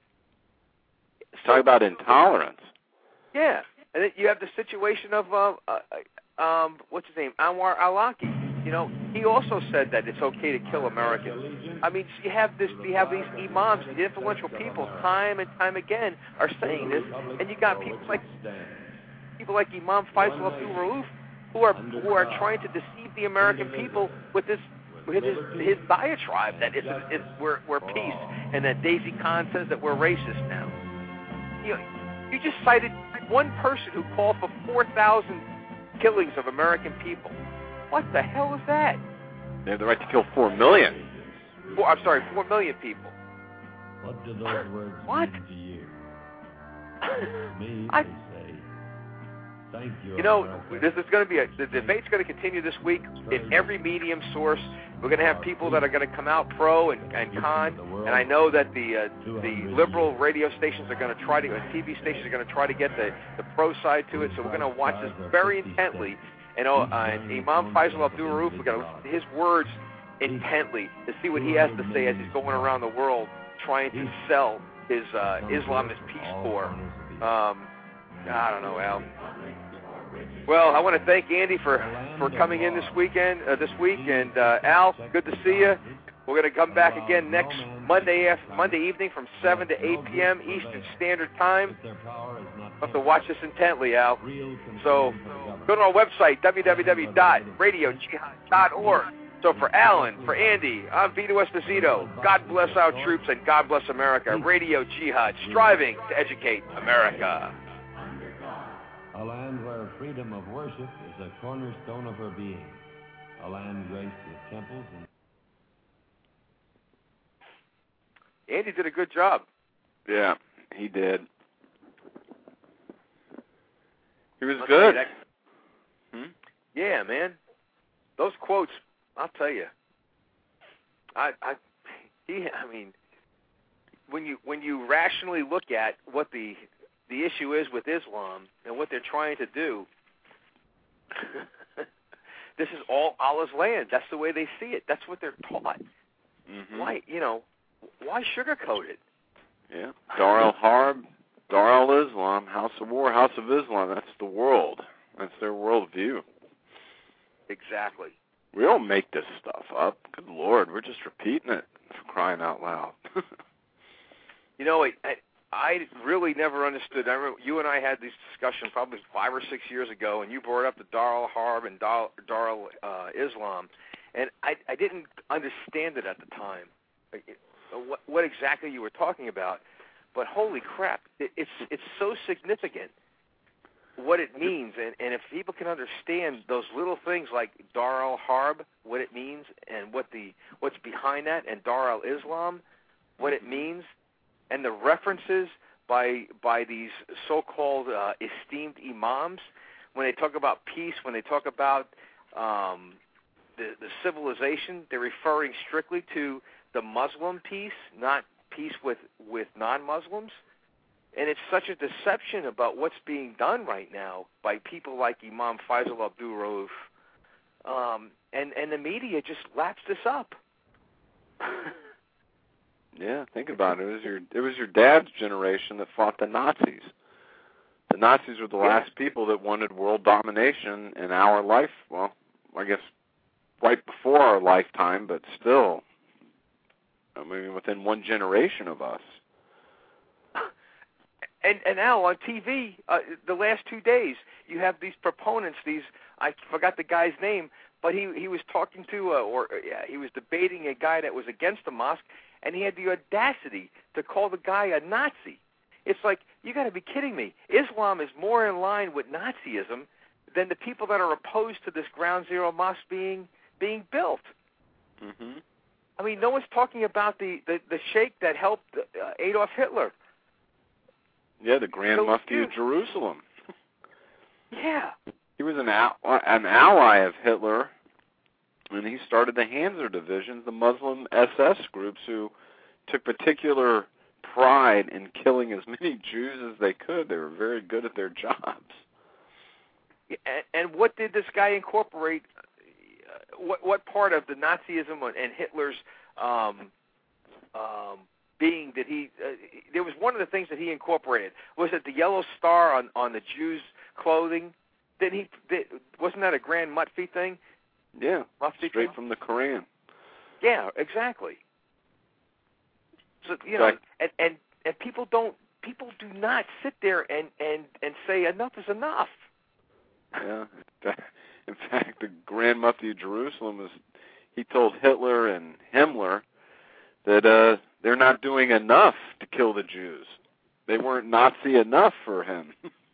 Talk about intolerance. Yeah, and then you have the situation of, uh, uh, um, what's his name, Anwar al-Awlaki. You know, he also said that it's okay to kill Americans. I mean, you have this, you have these imams, the influential people, time and time again are saying this, and you got people like people like Imam Faisal Abdul Rauf who are who are trying to deceive the American people with this with his his diatribe that it's, it's we're we're peace, and that Daisy Khan says that we're racist now. You know, you just cited one person who called for four thousand killings of American people. What the hell is that? They have the right to kill four million. Four, I'm sorry, four million people. What do those words What? mean to you? Me, I, they say. Thank you. You know, America. this is going to be a the debate's going to continue this week in every medium source. We're going to have people that are going to come out pro and, and con, and I know that the uh, the liberal radio stations are going to try to, and T V stations are going to try to get the the pro side to it. So we're going to watch this very intently. And, uh, and Imam Faisal Abdul Rauf, we're going to listen to his words intently to see what he has to say as he's going around the world trying to sell his uh, Islamist Peace Corps. Um, I don't know, Al. Well, I want to thank Andy for, for coming in this weekend, uh, this week, and uh, Al, good to see you. We're going to come back again next Monday after, Monday evening from seven to eight p.m. Eastern Standard Time. You have to watch this intently, Al. So go to our website, w w w dot radio jihad dot org. So for Alan, for Andy, I'm Vito Esposito. God bless our troops and God bless America. Radio Jihad, striving to educate America. A land where freedom of worship is a cornerstone of her being. A land graced with temples and... Andy did a good job. Yeah, he did. He was I'll good. Hmm? Yeah, man. Those quotes, I'll tell you. I, I, he, I mean, when you when you rationally look at what the the issue is with Islam and what they're trying to do, this is all Allah's land. That's the way they see it. That's what they're taught. Mm-hmm. Why, you know, why sugarcoat it? Yeah. Dar al-Harb, Dar al-Islam, House of War, House of Islam. That's the world. That's their worldview. Exactly. We don't make this stuff up. Good Lord, we're just repeating it for crying out loud. You know, I, I, I really never understood. I remember you and I had this discussion probably five or six years ago, and you brought up the Dar al-Harb and Dar, Dar al-Islam, and I, I didn't understand it at the time. What, what exactly you were talking about, but holy crap, it, it's it's so significant what it means, and, and if people can understand those little things like Dar al-Harb, what it means, and what the what's behind that, and Dar al-Islam, what it means, and the references by by these so-called uh, esteemed imams when they talk about peace, when they talk about um, the the civilization, they're referring strictly to the Muslim peace, not peace with, with non-Muslims. And it's such a deception about what's being done right now by people like Imam Faisal Abdul Rauf. Um, and, and the media just laps this up. Yeah, think about it. It was your it was your dad's generation that fought the Nazis. The Nazis were the yeah. last people that wanted world domination in our life. Well, I guess right before our lifetime, but still. I mean, within one generation of us. And and now on T V, uh, the last two days, you have these proponents. These I forgot the guy's name, but he he was talking to uh, or yeah, he was debating a guy that was against the mosque, and he had the audacity to call the guy a Nazi. It's like, you got to be kidding me. Islam is more in line with Nazism than the people that are opposed to this Ground Zero mosque being being built. Mm-hmm. I mean, no one's talking about the, the, the sheikh that helped uh, Adolf Hitler. Yeah, the Grand so Mufti huge. of Jerusalem. Yeah. He was an, al- an ally of Hitler, and he started the Hansa divisions, the Muslim S S groups who took particular pride in killing as many Jews as they could. They were very good at their jobs. Yeah, and, and what did this guy incorporate? What what part of the Nazism and Hitler's um, um, being did he? Uh, there was one of the things that he incorporated. Was it the yellow star on, on the Jews' clothing? Did he? Did, wasn't that a Grand Mufti thing? Yeah, Mufti straight thing? from the Quran. Yeah, exactly. So you know, and, and and people don't. People do not sit there and and and say enough is enough. Yeah. In fact, the Grand Mufti of Jerusalem was, he told Hitler and Himmler that uh, they're not doing enough to kill the Jews. They weren't Nazi enough for him.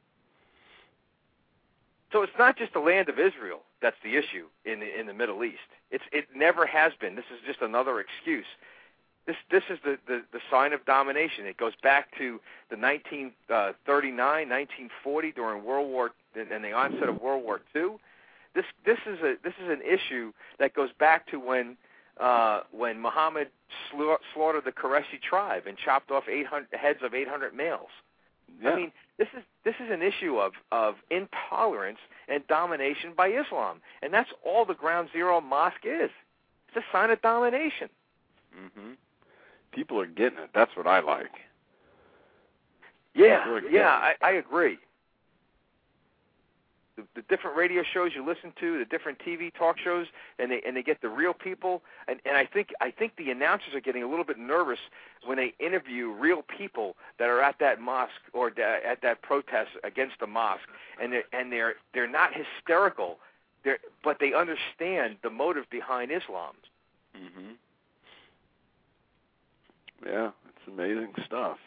So it's not just the land of Israel that's the issue in the, in the Middle East. It's it never has been. This is just another excuse. This this is the, the, the sign of domination. It goes back to the nineteen thirty-nine, nineteen forty during World War and the onset of World War Two. This this is a this is an issue that goes back to when uh, when Muhammad sla- slaughtered the Qurayshi tribe and chopped off eight hundred heads of eight hundred males. Yeah. I mean, this is this is an issue of, of intolerance and domination by Islam, and that's all the Ground Zero Mosque is. a sign of domination. Mm-hmm. People are getting it. That's what I like. Yeah, yeah, I, I agree. The, the different radio shows you listen to, the different T V talk shows, and they and they get the real people. And, and I think I think the announcers are getting a little bit nervous when they interview real people that are at that mosque or da, at that protest against the mosque, and they're and they're they're not hysterical, they're, but they understand the motive behind Islam. Mm-hmm. Yeah, it's amazing stuff.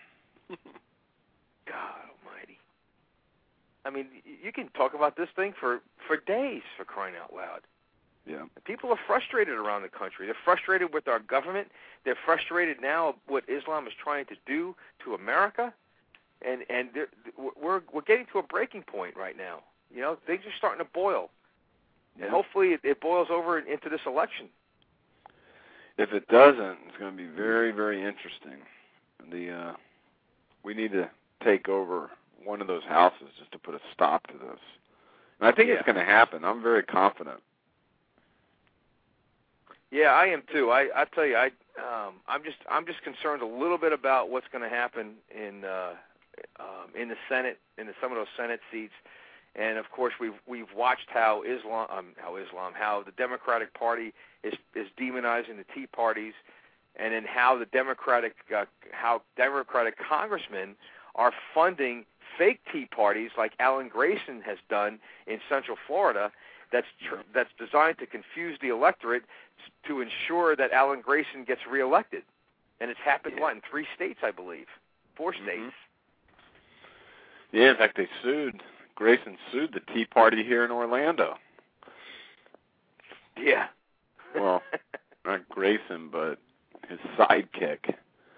God almighty. I mean, you can talk about this thing for, for days, for crying out loud. Yeah. People are frustrated around the country. They're frustrated with our government. They're frustrated now what Islam is trying to do to America. And and we're we're getting to a breaking point right now. You know, things are starting to boil. Yeah. And hopefully it, it boils over into this election. If it doesn't, it's going to be very, very interesting. The uh, we need to take over one of those houses just to put a stop to this. And I think yeah. it's going to happen. I'm very confident. Yeah, I am too. I I tell you, I um, I'm just I'm just concerned a little bit about what's going to happen in uh, um, in the Senate, in the, some of those Senate seats, and of course we've we've watched how Islam um, how Islam how the Democratic Party is is demonizing the Tea Parties, and then how the Democratic uh, how Democratic congressmen are funding fake Tea Parties like Alan Grayson has done in Central Florida. That's tr- that's designed to confuse the electorate to ensure that Alan Grayson gets reelected, and it's happened yeah. what in three states, I believe, four states. Mm-hmm. Yeah, in fact, they sued Grayson sued the Tea Party here in Orlando. Yeah. Well, not Grayson, but his sidekick.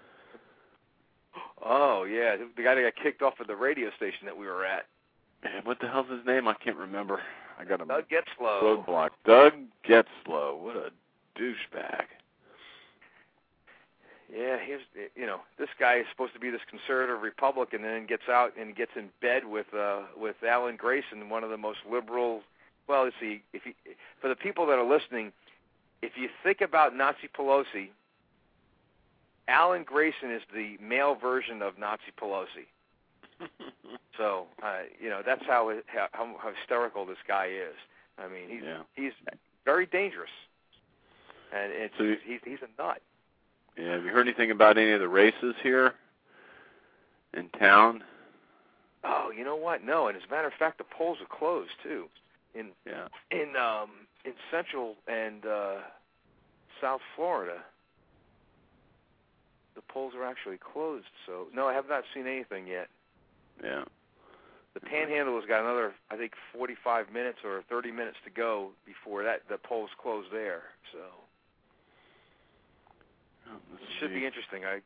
Oh yeah, the guy that got kicked off of the radio station that we were at. And what the hell's his name? I can't remember. I got a Doug Getzlow. roadblock. Doug Getzlow. What a douchebag. Yeah, he's you know this guy is supposed to be this conservative Republican, and then gets out and gets in bed with uh, with Alan Grayson, one of the most liberal. Well, let's see. If you, for the people that are listening, if you think about Nancy Pelosi, Alan Grayson is the male version of Nancy Pelosi. So, uh, you know, that's how, it, how how hysterical this guy is. I mean, he's yeah. he's very dangerous, and it's so you, he's he's a nut. Yeah. Have you heard anything about any of the races here in town? Oh, you know what? No, and as a matter of fact, the polls are closed too. In yeah. in um in Central and uh, South Florida, the polls are actually closed. So no, I have not seen anything yet. Yeah. The Panhandle has got another, I think, forty-five minutes or thirty minutes to go before that the polls close there. So oh, it should be interesting. I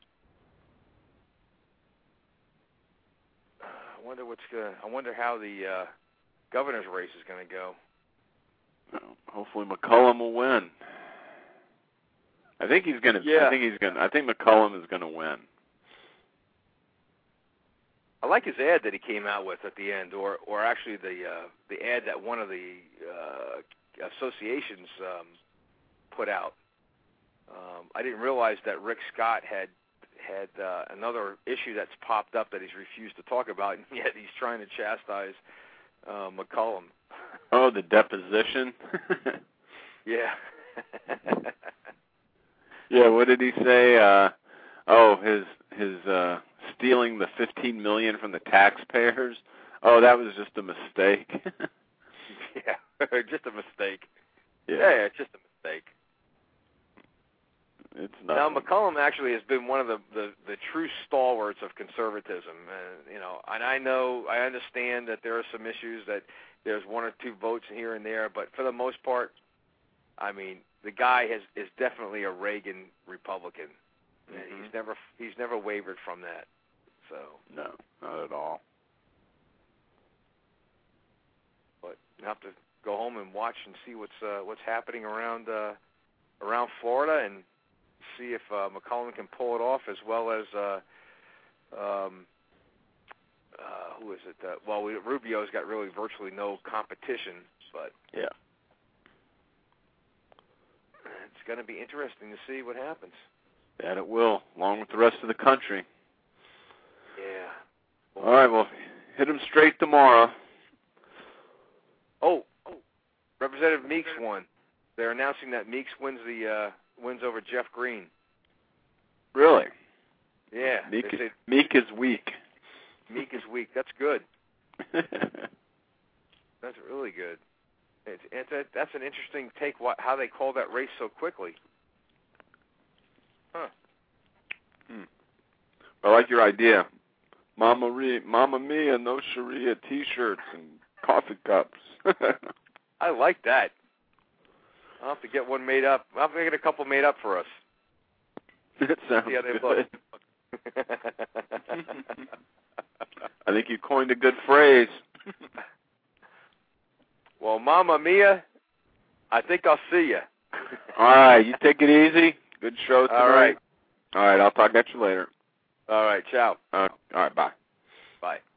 I wonder what's gonna. I wonder how the uh, governor's race is going to go. Well, hopefully McCollum will win. I think he's going to. Yeah. I think he's going. I think McCollum is going to win. I like his ad that he came out with at the end, or or actually the uh, the ad that one of the uh, associations um, put out. Um, I didn't realize that Rick Scott had had uh, another issue that's popped up that he's refused to talk about, and yet he's trying to chastise uh, McCollum. Oh, the deposition. Yeah. Yeah. What did he say? Uh, oh, his his. Uh, stealing the fifteen million dollars from the taxpayers? Oh, that was just a mistake. Yeah, just a mistake. Yeah. yeah, yeah, just a mistake. It's not. Now, McCollum actually has been one of the, the, the true stalwarts of conservatism. Uh, you know, and I know, I understand that there are some issues that there's one or two votes here and there, but for the most part, I mean, the guy has is definitely a Reagan Republican. Mm-hmm. He's never he's never wavered from that. So no, not at all. But you have to go home and watch and see what's uh, what's happening around uh, around Florida and see if uh, McCollum can pull it off, as well as uh, um, uh, who is it? Uh, well, we, Rubio's got really virtually no competition, but yeah, it's going to be interesting to see what happens. That it will, along with the rest of the country. Yeah. Well, all right, well, hit them straight tomorrow. Oh, oh, Representative Meeks won. They're announcing that Meeks wins the uh, wins over Jeff Green. Really? Yeah. Meek, they say Meek is weak. Meek is weak. That's good. That's really good. It's, it's a, that's an interesting take. What, how they call that race so quickly? Huh. Hmm. I like your idea. Mama, Re- Mama Mia, no Sharia T-shirts and coffee cups. I like that. I'll have to get one made up. I'll have to get a couple made up for us. That sounds See how they good. look. I think you coined a good phrase. Well, Mama Mia, I think I'll see you. All right, you take it easy. Good show tonight. All right. All right, I'll talk at you later. All right, ciao. Uh, all right, bye. Bye.